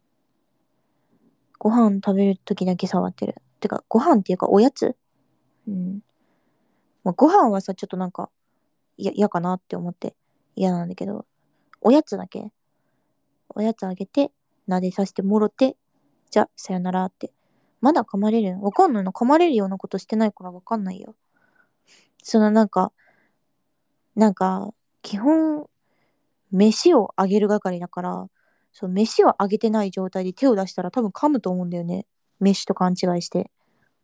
ご飯食べる時だけ触ってる。てか、ご飯っていうかおやつ、うん。まあ、ご飯はさ、ちょっとなんか、いや、嫌かなって思って嫌なんだけど、おやつだけ、おやつあげて、撫でさせてもろて、じゃあ、さよならって。まだ噛まれるわかんないの噛まれるようなことしてないからわかんないよ。そのなんか、なんか、基本、飯をあげる係だから、そう、飯をあげてない状態で手を出したら多分噛むと思うんだよね。飯と勘違いして。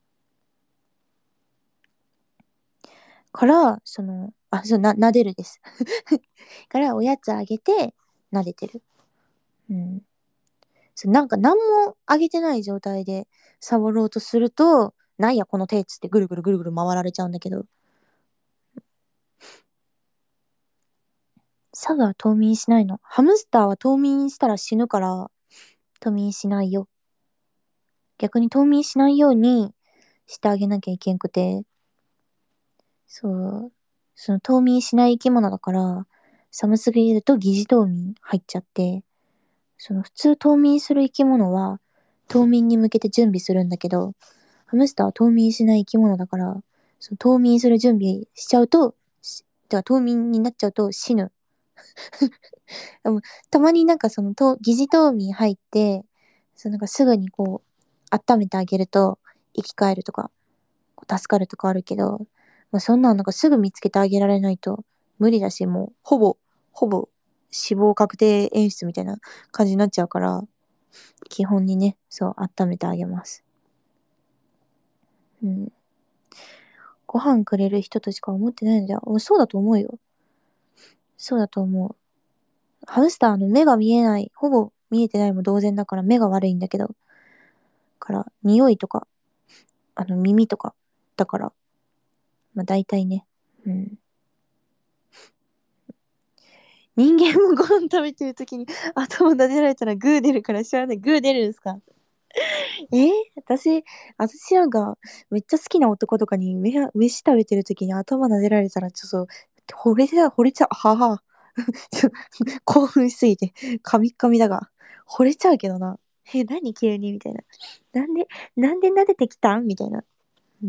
から、その、あ、そう、な、撫でるです。から、おやつあげて、撫でてる。うん。そうなんか何もあげてない状態で触ろうとすると、なんやこの手っつってぐるぐるぐるぐる回られちゃうんだけど、サブは冬眠しないの。ハムスターは冬眠したら死ぬから、冬眠しないよ。逆に冬眠しないようにしてあげなきゃいけんくて、そう、その冬眠しない生き物だから、寒すぎると疑似冬眠入っちゃって、その普通冬眠する生き物は、冬眠に向けて準備するんだけど、ハムスターは冬眠しない生き物だから、その冬眠する準備しちゃうと、てか冬眠になっちゃうと死ぬ。でもたまになんかそのと疑似冬眠入って、そのなんかすぐにこう、温めてあげると生き返るとか、こう助かるとかあるけど、まあ、そんなんなんかすぐ見つけてあげられないと無理だし、もうほぼ、ほぼ死亡確定演出みたいな感じになっちゃうから、基本にね、そう、温めてあげます。うん。ご飯くれる人としか思ってないので、そうだと思うよ。そうだと思う。ハムスターの目が見えない、ほぼ見えてないも同然だから目が悪いんだけど、から匂いとか、あの耳とか、だから、まあ大体ね、うん。人間もご飯食べてる時に頭撫でられたらグー出るから知らない。グー出るんですか？えー、私、私なんか、めっちゃ好きな男とかにめ飯食べてる時に頭撫でられたら、ちょっと、惚れちゃう、惚れちゃう、はは。ちょ興奮しすぎて、カミッカミだが、惚れちゃうけどな。え、何急にみたいな。なんで、なんで撫でてきたんみたいな。うん。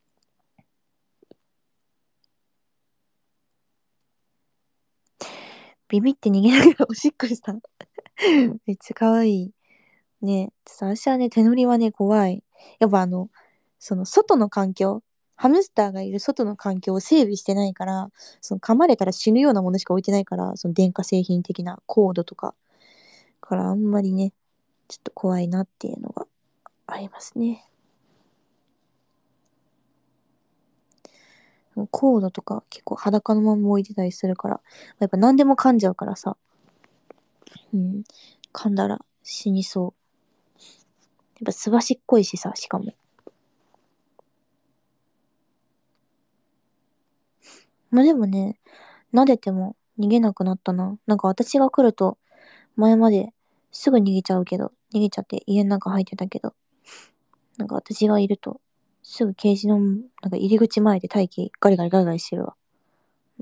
ビビって逃げながらおしっこした。めっちゃ可愛い。ね、ちょっと私はね、手乗りはね、怖い。やっぱあの、その外の環境、ハムスターがいる外の環境を整備してないから、その噛まれたら死ぬようなものしか置いてないから、その電化製品的なコードとか、からあんまりね、ちょっと怖いなっていうのがありますね。コードとか結構裸のまま置いてたりするから、やっぱ何でも噛んじゃうからさ、うん、噛んだら死にそう。やっぱすばしっこいしさ、しかも。まあでもね、撫でても逃げなくなったな。なんか私が来ると、前まですぐ逃げちゃうけど、逃げちゃって家の中入ってたけど、なんか私がいると、 すぐケージのなんか入り口前で待機ガリガリガリガリしてるわ。うん。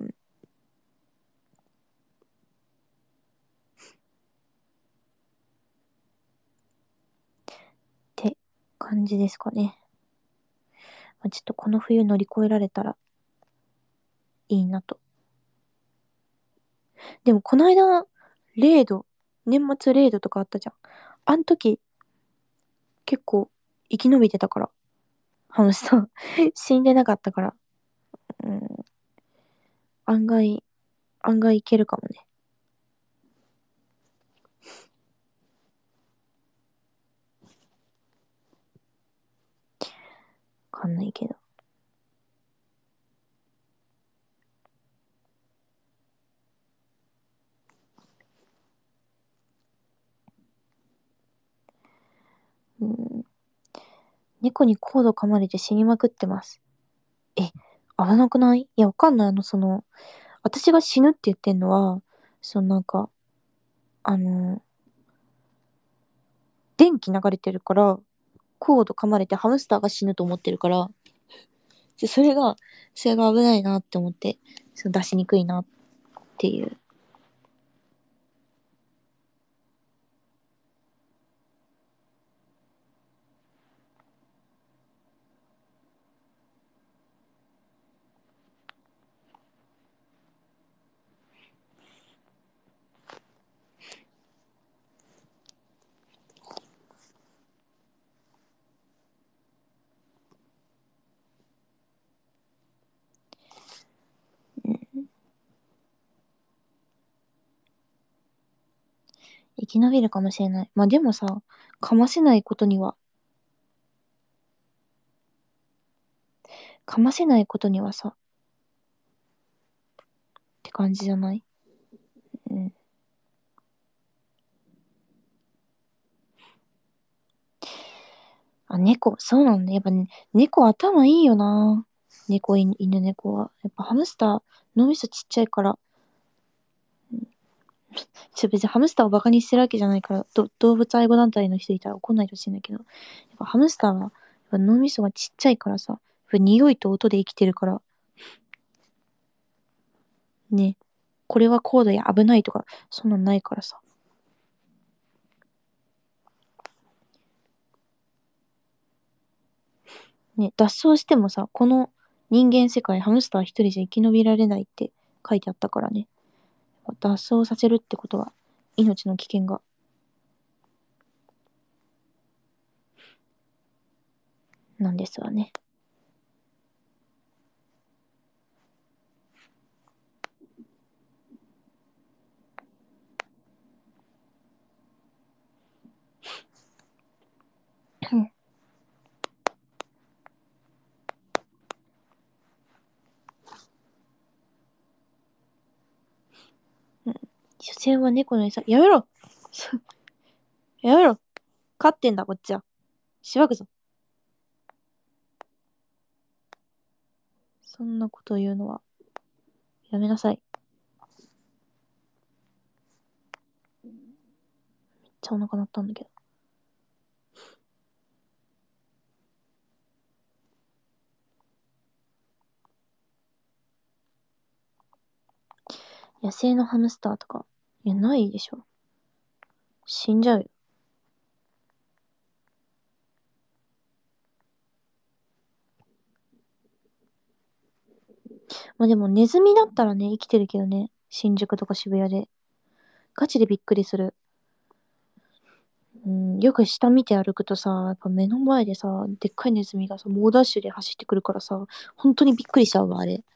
って感じですかね。まあ、ちょっとこの冬乗り越えられたらいいなと。でもこの間、れいど、年末れいどとかあったじゃん。あん時、結構生き延びてたから。ハムスター死んでなかったから。うん、案外、案外いけるかもね。わかんないけど。うん。猫にコード噛まれて死にまくってます。え、危なくない？いや、わかんない。あの、その、私が死ぬって言ってんのは、そのなんか、あの、電気流れてるから、コード噛まれてハムスターが死ぬと思ってるから、でそれが、それが危ないなって思って、その出しにくいなっていう。うん、生き延びるかもしれない。まあでもさ、かませないことには、かませないことにはさ、って感じじゃない？うん。あ、猫、そうなんだ。やっぱ、ね、猫頭いいよな。猫、犬、犬猫は。やっぱハムスター、脳みそちっちゃいから、ちょ、別にハムスターをバカにしてるわけじゃないから、ど動物愛護団体の人いたら怒んないでほしいんだけど、やっぱハムスターは、やっぱ脳みそがちっちゃいからさ、やっぱ匂いと音で生きてるから、ね、これは高度や危ないとか、そんなんないからさ。ね、脱走してもさ、この人間世界ハムスター一人じゃ生き延びられないって書いてあったからね。脱走させるってことは、命の危険が、なんですわね。うん。うん。女性は猫の餌、やめろやめろ飼ってんだ、こっちは。しばくぞ。そんなこと言うのは、やめなさい。めっちゃお腹鳴ったんだけど。野生のハムスターとか、いや、ないでしょ。死んじゃうよ。まあでも、ネズミだったらね、生きてるけどね。新宿とか渋谷で。ガチでびっくりする。うん、よく下見て歩くとさ、やっぱ目の前でさ、でっかいネズミがさ、猛ダッシュで走ってくるからさ、本当にびっくりしちゃうわ、あれ。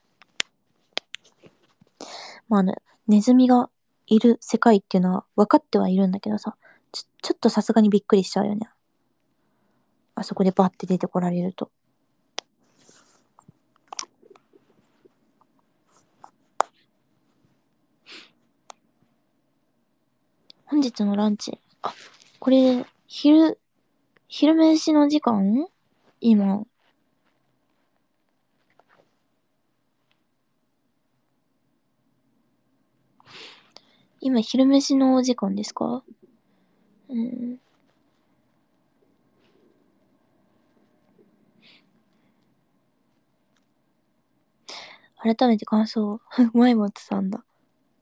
まあね、ネズミがいる世界っていうのは分かってはいるんだけどさ、ちょ、ちょっとさすがにびっくりしちゃうよね。あそこでバッて出てこられると。本日のランチ。あ、これ、昼、昼飯の時間？今。今昼飯のお時間ですか？うん。 改めて感想を。前もってたんだ。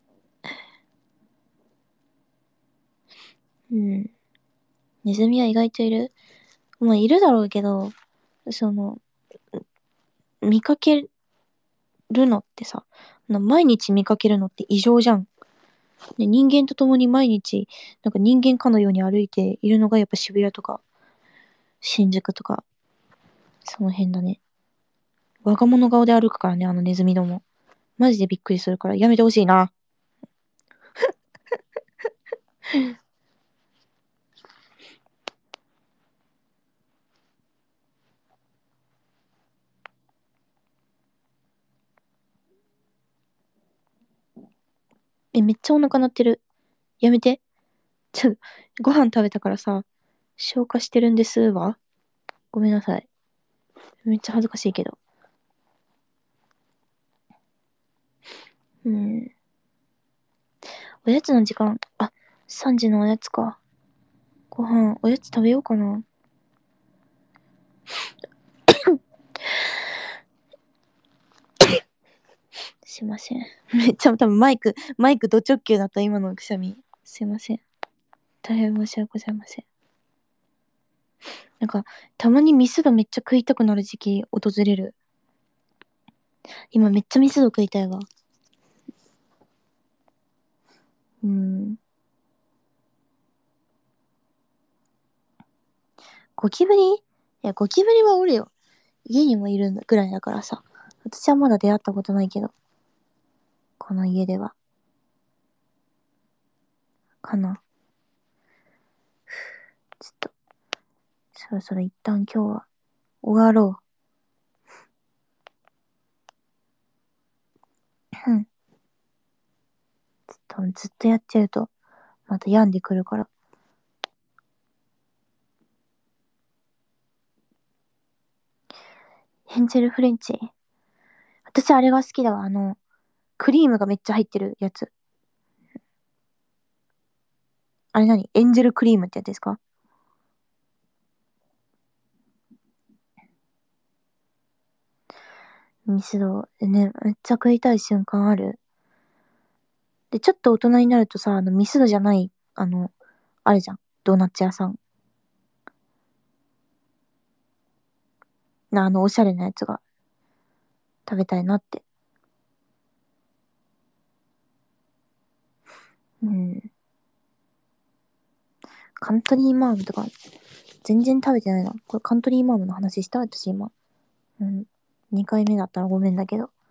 うん。ネズミは意外といる。まあ、いるだろうけど、その、見かけるのってさ、毎日見かけるのって異常じゃん。で、人間と共に毎日、なんか人間かのように歩いているのがやっぱ渋谷とか、新宿とか、その辺だね。我が物顔で歩くからね、あのネズミども。マジでびっくりするからやめてほしいな。え、めっちゃお腹鳴ってる。やめて。ちょ、ご飯食べたからさ、消化してるんですわ。ごめんなさい。めっちゃ恥ずかしいけど。うん。おやつの時間。あ、さんじのおやつか。ご飯、おやつ食べようかな。すいません。めっちゃ多分マイク、マイクド直球だった今のくしゃみ。すいません。大変申し訳ございません。なんか、たまにミスドめっちゃ食いたくなる時期訪れる。今めっちゃミスド食いたいわ。うん。ゴキブリ？いや、ゴキブリはおるよ。家にもいるぐらいだからさ。私はまだ出会ったことないけど。この家では。かな。ちょっと、そろそろ一旦今日は終わろう。うん。多分ずっとやっちゃうと、また病んでくるから。ヘンゼルフレンチ。私あれが好きだわ。あの、クリームがめっちゃ入ってるやつ。あれ何エンジェルクリームってやつですか？ミスド、ね、めっちゃ食いたい瞬間ある。で、ちょっと大人になるとさ、あの、ミスドじゃない、あの、あるじゃん。ドーナツ屋さん。な、あの、おしゃれなやつが食べたいなって。うん。カントリーマームとか、全然食べてないな。これカントリーマームの話した私今。うん。にかいめだったらごめんだけど。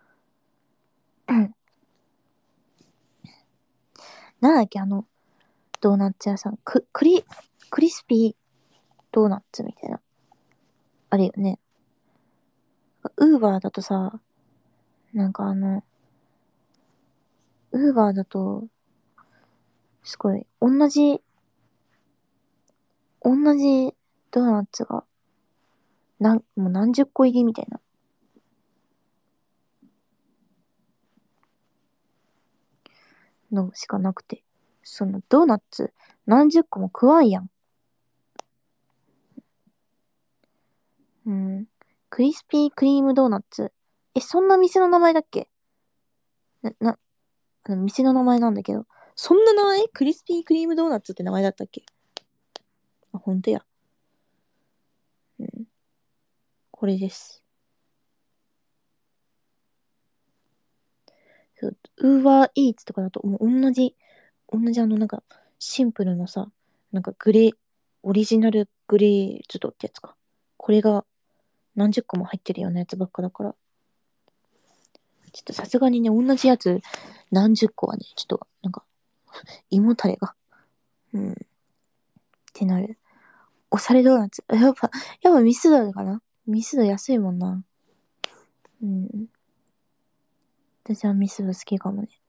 なんだっけ、あの、ドーナツ屋さん。ク、クリ、クリスピードーナツみたいな。あるよね。ウーバーだとさ、なんかあの、ウーバーだと、すごい、同じ、同じドーナツが、なん、もう何十個入りみたいなのしかなくて。そのドーナツ何十個も食わんやん。うん。クリスピークリームドーナツ。え、そんな店の名前だっけ？な、な、あの店の名前なんだけど。そんな名前？クリスピークリームドーナツって名前だったっけ？あ、ほんとや。うん。これです。そう、ウーバーイーツとかだともう同じ、同じあのなんかシンプルなさ、なんかグレー、オリジナルグレーズドってやつか。これが何十個も入ってるようなやつばっかだから、ちょっとさすがにね、同じやつ何十個はね、ちょっとなんか胃もたれが、うん、ってなる。おしゃれドーナツ。やっぱ、やっぱミスドかな？ミスド安いもんな。うん。私はミスド好きかもね。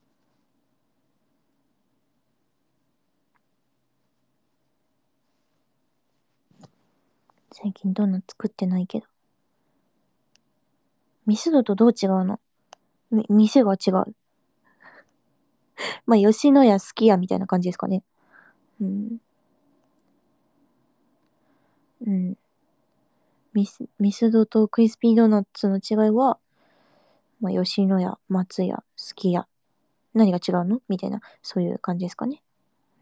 最近ドーナツ作ってないけど。ミスドとどう違うの？み、店が違う。まあ、吉野家すき家みたいな感じですかね。うん。うん。ミス、ミスドとクリスピードーナツの違いは、 まあ、吉野家、松屋、すき家。何が違うのみたいな、そういう感じですかね。うん。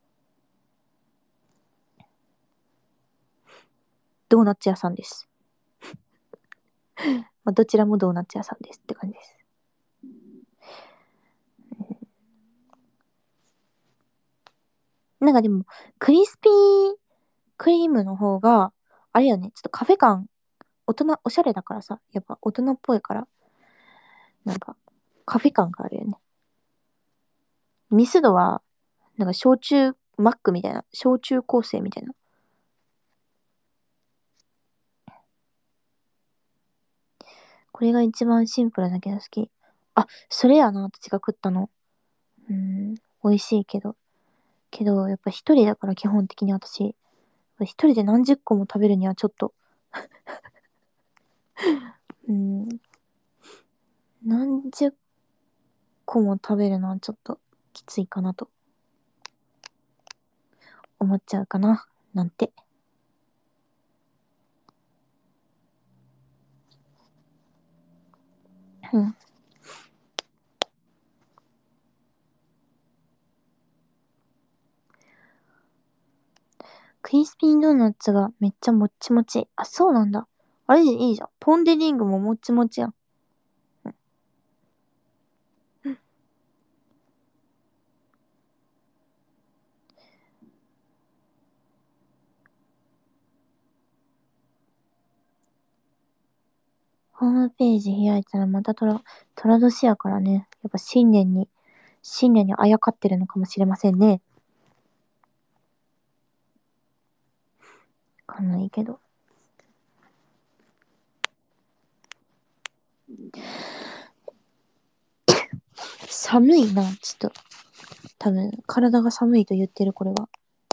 ドーナツ屋さんです。まあ、どちらもドーナツ屋さんですって感じです。なんかでも、クリスピークリームの方が、あれよね、ちょっとカフェ感、大人、おしゃれだからさ、やっぱ大人っぽいから、なんか、カフェ感があるよね。ミスドは、なんか焼酎マックみたいな、焼酎構成みたいな。これが一番シンプルだけど好き。あ、それやな、私が食ったの。うん、美味しいけど。けど、やっぱ一人だから基本的に私、一人で何十個も食べるにはちょっと、うん、何十個も食べるのはちょっときついかなと思っちゃうかな、なんて。うん。クリスピードーナツがめっちゃもっちもち。あ、そうなんだ。あれでいいじゃん。ポンデリングももっちもちやん。ホームページ開いたらまたトラ、トラ年やからね。やっぱ新年に、新年にあやかってるのかもしれませんね。わかんないけど。寒いな、ちょっと。多分、体が寒いと言ってる、これは。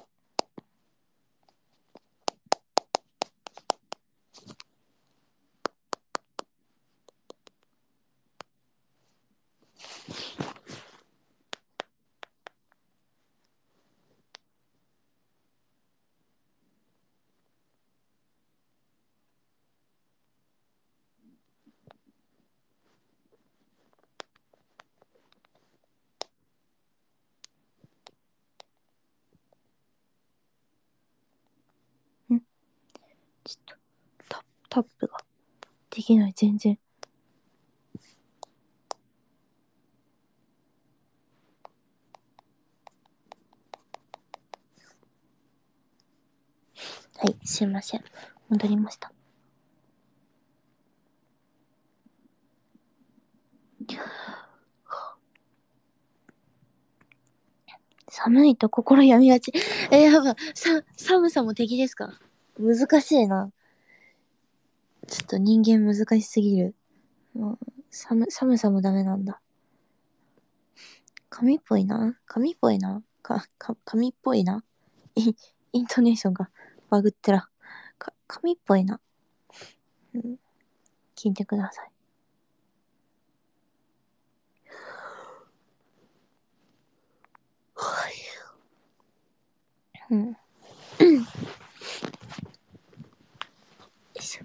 んちょっと、タ、タップができない、全然。はい、すいません。戻りました。寒いと心病みがち。えー、やば、さ、寒さも敵ですか？難しいな。ちょっと人間難しすぎる。もう寒、寒さもダメなんだ。紙っぽいな。紙っぽいな。か、か、紙っぽいな。イン、イントネーションがバグってら。か、紙っぽいな。うん、聞いてください。はい。うん。よいしょ。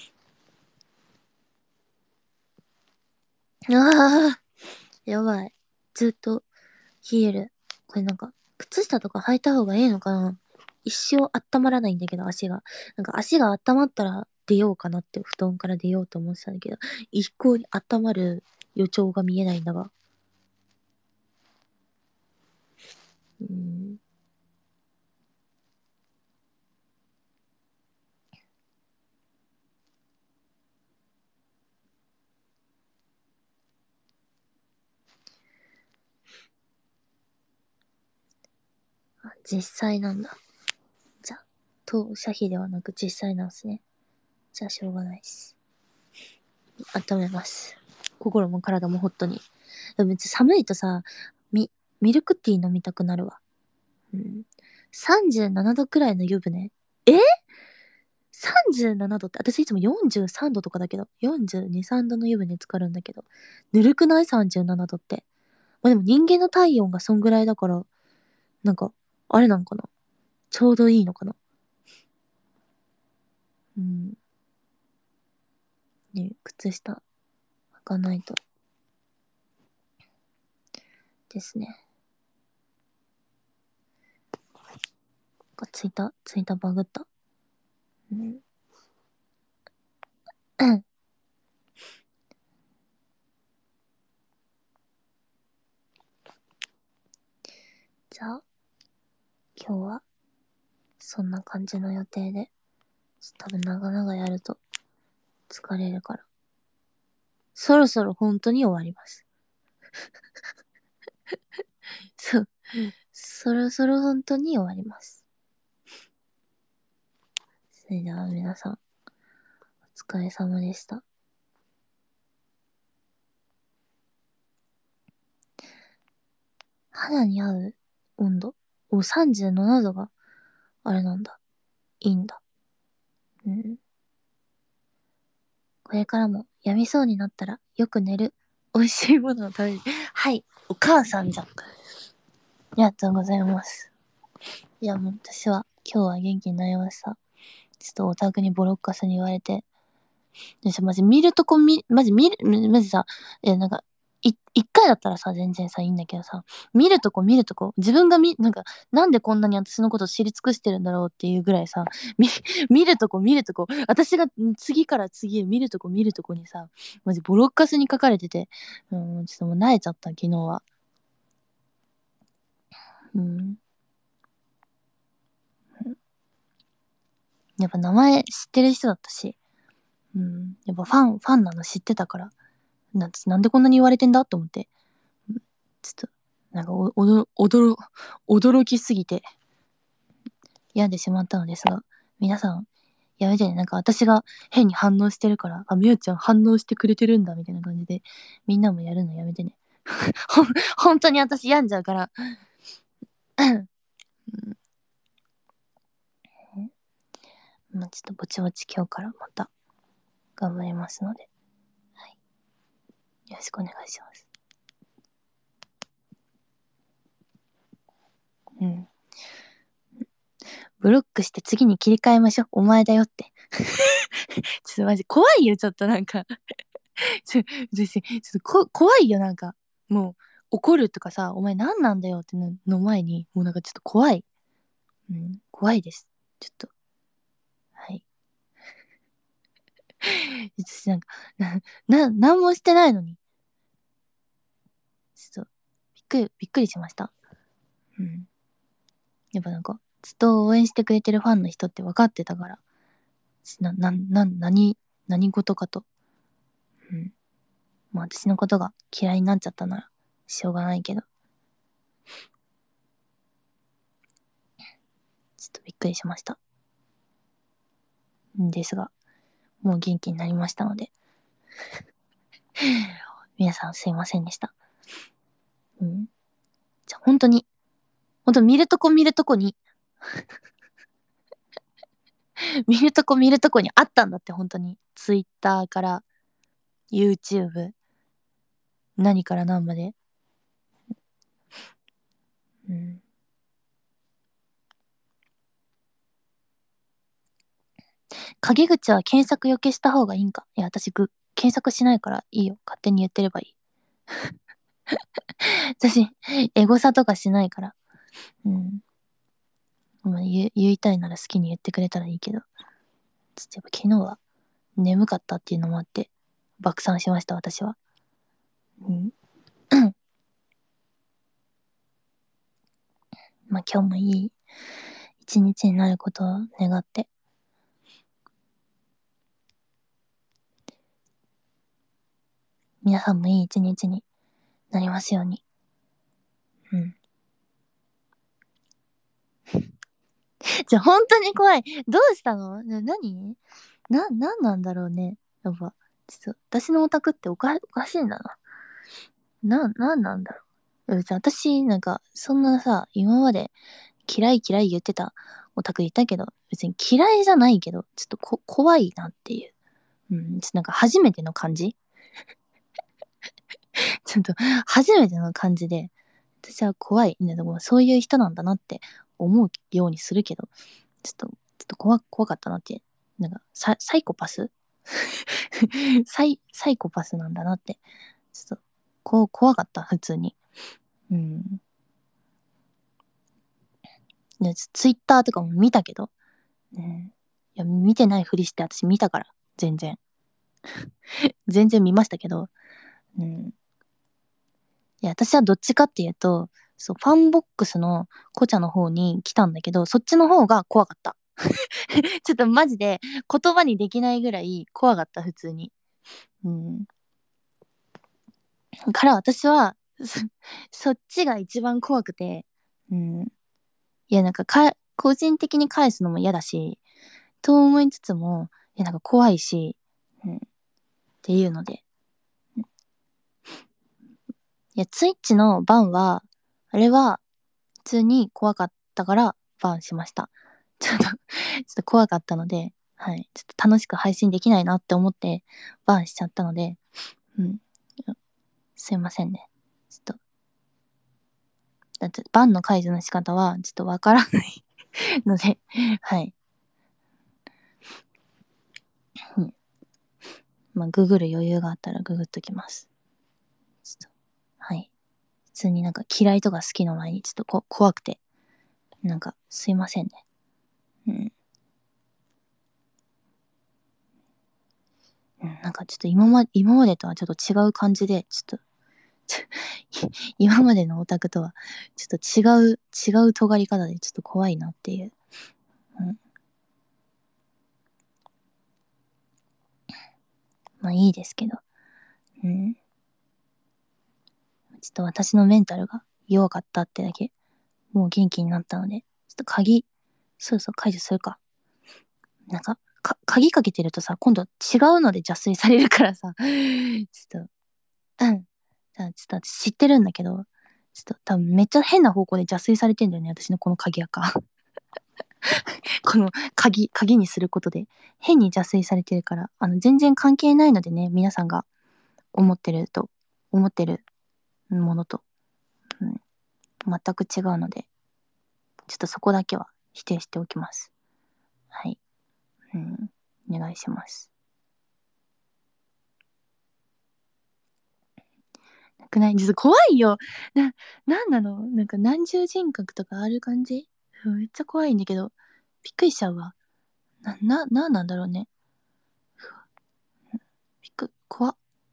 ああ、やばい。ずっと冷える。これなんか、靴下とか履いた方がいいのかな？一生温まらないんだけど、足が。なんか足が温まったら出ようかなって布団から出ようと思ってたんだけど、一向に温まる予兆が見えないんだが。うーん。あ、実際なんだ。じゃあ、当社費ではなく実際なんですね。じゃあしょうがないです。温めます。心も体もホットに。でもめっちゃ寒いとさ、ミ、ミルクティー飲みたくなるわ。うん。さんじゅうななどくらいの湯船。え ?さんじゅうなな 度って、私いつもよんじゅうさんどとかだけど、よんじゅうに、さんどの湯船浸かるんだけど、ぬるくない？ さんじゅうなな 度って。まあでも人間の体温がそんぐらいだから、なんか、あれなんかな、ちょうどいいのかな。うん。ね、靴下、 かないと。ですね。ツイッター、ツイッターバグった。うん。じゃあ、今日は、そんな感じの予定で、多分長々やると疲れるから。そろそろ本当に終わります。そう。そろそろ本当に終わります。それでは皆さん、お疲れ様でした。肌に合う温度お、さんじゅうななどがあれなんだ。いいんだ。うん。これからも病みそうになったらよく寝る。美味しいものを食べる。はい。お母さんじゃん。ありがとうございます。いや、もう私は今日は元気になりました。ちょっとオタクにボロッカスに言われて。でしょ、マジ見るとこ見、マジ見る、マジさ、え、なんか、い、一回だったらさ、全然さ、いいんだけどさ、見るとこ見るとこ、自分が見、なんか、なんでこんなに私のこと知り尽くしてるんだろうっていうぐらいさ、見、見るとこ見るとこ、私が次から次へ見るとこ見るとこにさ、マジボロッカスに書かれてて、うん、ちょっともう慣れちゃった、昨日は。うん。やっぱ名前知ってる人だったし、うん。やっぱファン、ファンなの知ってたから、なんなんでこんなに言われてんだと思って、ちょっと、なんかお、おど、驚、驚きすぎて、病んでしまったのですが、皆さん、やめてね。なんか私が変に反応してるから、あ、みおちゃん反応してくれてるんだ、みたいな感じで、みんなもやるのやめてね。ほん、本当に私病んじゃうから。まあ、ちょっとぼちぼち今日からまた頑張りますので、はい。よろしくお願いします。うん。ブロックして次に切り替えましょう。お前だよって。ちょっとマジ怖いよ、ちょっとなんかちょ、ちょ、ちょっとこ怖いよ、なんか。もう、怒るとかさ、お前何なんだよってのの前に、もうなんかちょっと怖い。うん、怖いです。ちょっと。はい。私なんか、な、な、なんもしてないのに。ちょっと、びっくり、びっくりしました。うん。やっぱなんか、ずっと応援してくれてるファンの人って分かってたから、な、な、な、何、何事かと。うん。まあ私のことが嫌いになっちゃったなら、しょうがないけど。ちょっとびっくりしました。んですが、もう元気になりましたので。皆さんすいませんでした。うん。じゃあ本当に、本当見るとこ見るとこに見るとこ見るとこにあったんだって本当に。ツイッターから YouTube、何から何まで。うん。陰口は検索余計した方がいいんか。いや、私ぐ、検索しないからいいよ。勝手に言ってればいい。私、エゴサとかしないから。うん。まあ、言言いたいなら好きに言ってくれたらいいけど。ちょっとやっぱ昨日は眠かったっていうのもあって、爆散しました、私は。うん。まあ今日もいい一日になることを願って。皆さんもいい一日になりますように。うん。じゃ、本当に怖い。どうしたのな、何な、なんなんだろうね。やっぱ、ちょっと、私のオタクっておか、おかしいんだな。な、なんなんだろう。いや別に私、なんか、そんなさ、今まで嫌い嫌い言ってたオタクいたけど、別に嫌いじゃないけど、ちょっとこ、怖いなっていう。うん、ちょっとなんか初めての感じちょっと、初めての感じで、私は怖い。ね、でもそういう人なんだなって思うようにするけど、ちょっと、ちょっと怖、怖かったなって。なんか、サ、サイコパスサイ、サイコパスなんだなって。ちょっと、こう、怖かった、普通に。うん。で、ツイッターとかも見たけど、うん。いや、見てないふりして私見たから、全然。全然見ましたけど、うん。いや、私はどっちかっていうと、そう、ファンボックスのコチャの方に来たんだけど、そっちの方が怖かった。ちょっとマジで言葉にできないぐらい怖かった、普通に。うん。から私は、そ、そっちが一番怖くて、うん。いや、なんかか、個人的に返すのも嫌だし、と思いつつも、いや、なんか怖いし、うん。っていうので。いや、ツイッチのバンは、あれは、普通に怖かったからバンしました。ちょっとちょっと怖かったので、はい。ちょっと楽しく配信できないなって思ってバンしちゃったので、うん。すいませんね。ちょっと、だってバンの解除の仕方はちょっとわからないので、はい。うん。まあ、ググる余裕があったらググっときます。ちょっと、はい。普通になんか嫌いとか好きの前にちょっとこ怖くて、なんかすいませんね。うん。うん、なんかちょっと今ま、今までとはちょっと違う感じで、ちょっと、今までのオタクとは、ちょっと違う、違う尖り方でちょっと怖いなっていう。うん。まあいいですけど。うん。ちょっと私のメンタルが弱かったってだけ、もう元気になったので、ちょっと鍵、そうそう解除するか。なんか、か、鍵かけてるとさ、今度違うので邪推されるからさ、ちょっと、うん。ちょっと私知ってるんだけど、ちょっと多分めっちゃ変な方向で邪推されてんだよね、私のこの鍵垢。この鍵、鍵にすることで変に邪推されてるから、あの、全然関係ないのでね、皆さんが思ってると、思ってるものと、うん、全く違うので、ちょっとそこだけは否定しておきます。はい。うん、お願いします。なくないちょっと怖いよ。な、なんなのなんか何重人格とかある感じめっちゃ怖いんだけど、びっくりしちゃうわ。な、な、なんなんだろうね。びっく、怖っ。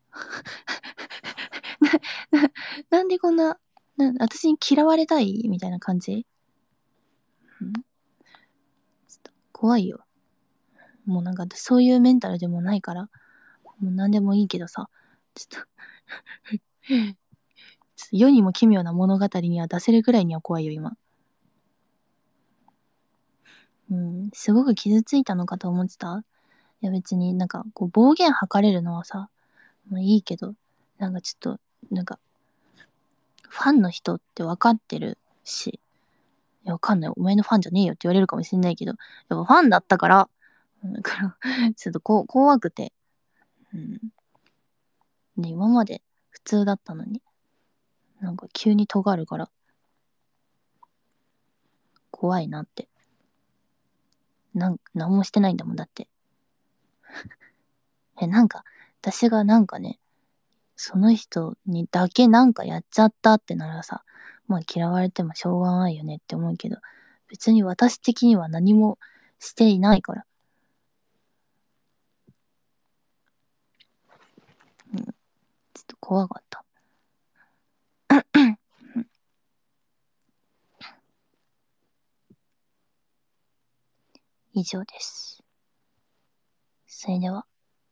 な、な、なんでこんな、な、私に嫌われたいみたいな感じ、うん、ちょっと怖いよ。もうなんかそういうメンタルでもないから、もう何でもいいけどさ、ちょっとちょっと世にも奇妙な物語には出せるぐらいには怖いよ、今。うん、すごく傷ついたのかと思ってた。いや別になんかこう暴言吐かれるのはさ、まあいいけど、なんかちょっと、なんか、ファンの人って分かってるし、いや、わかんない。お前のファンじゃねえよって言われるかもしんないけど、やっぱファンだったから、だから、ちょっとこ怖くて、うん。で、今まで普通だったのに、なんか急に尖るから、怖いなって。なん、なんもしてないんだもんだって。え、なんか、私がなんかね、その人にだけなんかやっちゃったってならさ、まあ嫌われてもしょうがないよねって思うけど、別に私的には何もしていないから。うん。ちょっと怖かった。以上です。それでは、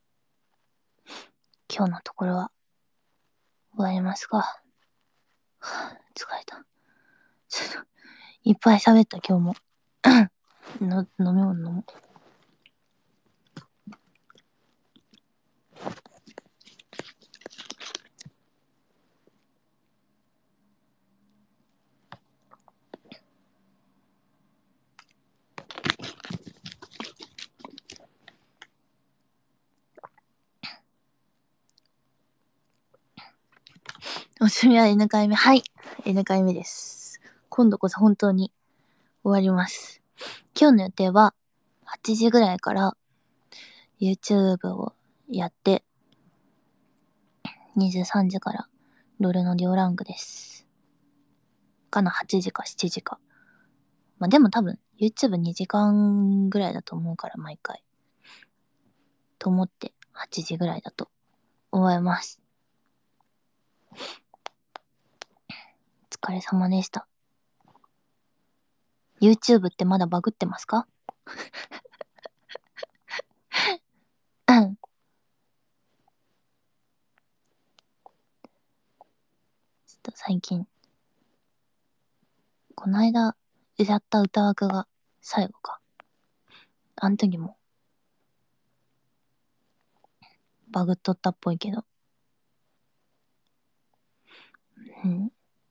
今日のところは終わりますか。はあ、疲れた。ちょっと、いっぱい喋った今日も。の飲み物飲もう。おしみは N 回目。はい。N 回目です。今度こそ本当に終わります。今日の予定ははちじぐらいから YouTube をやって、にじゅうさんじからロールの両ランクです。かな、はちじかしちじか。まあでも多分 YouTubeにじかんぐらいだと思うから毎回。と思ってはちじぐらいだと思います。お疲れ様でした。YouTube ってまだバグってますか？うん。ちょっと最近、この間歌った歌枠が最後か。あん時もバグっとったっぽいけど。うん。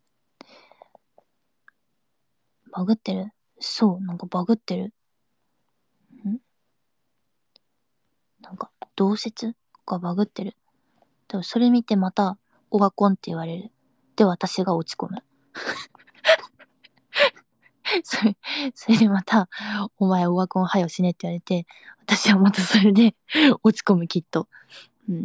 バグってる？そう、なんかバグってる。んなんか、同説がバグってる。でもそれ見てまた、オワコンって言われる。で、私が落ち込む。それ、それでまた、お前オワコンはよしねって言われて、私はまたそれで落ち込むきっと。うん。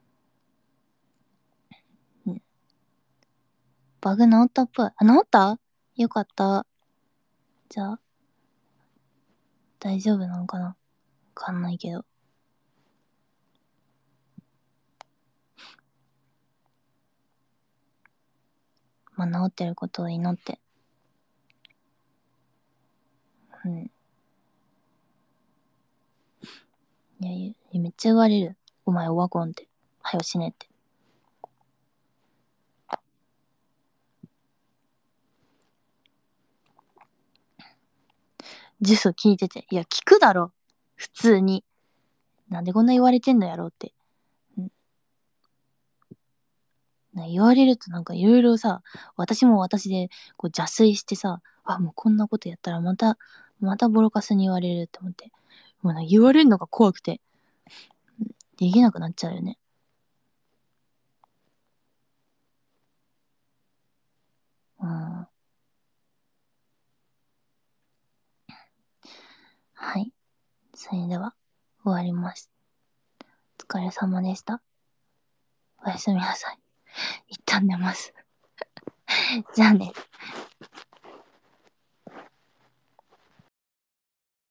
うん、バグ治ったっぽい。あ、治った？よかった。じゃあ、大丈夫なのかな？わかんないけど。まあ、治ってることを祈って。うん。いや、いやめっちゃ言われる。お前オワコンって。はよしねって。ジュソ聞いてて。いや、聞くだろ。普通に。なんでこんな言われてんのやろうって。うん、な言われるとなんかいろいろさ、私も私でこう邪推してさ、あ、もうこんなことやったらまた、またボロカスに言われるって思って。もうな言われるのが怖くて、できなくなっちゃうよね。うん。はい。それでは、終わります。お疲れ様でした。おやすみなさい。一旦寝ます。じゃあね。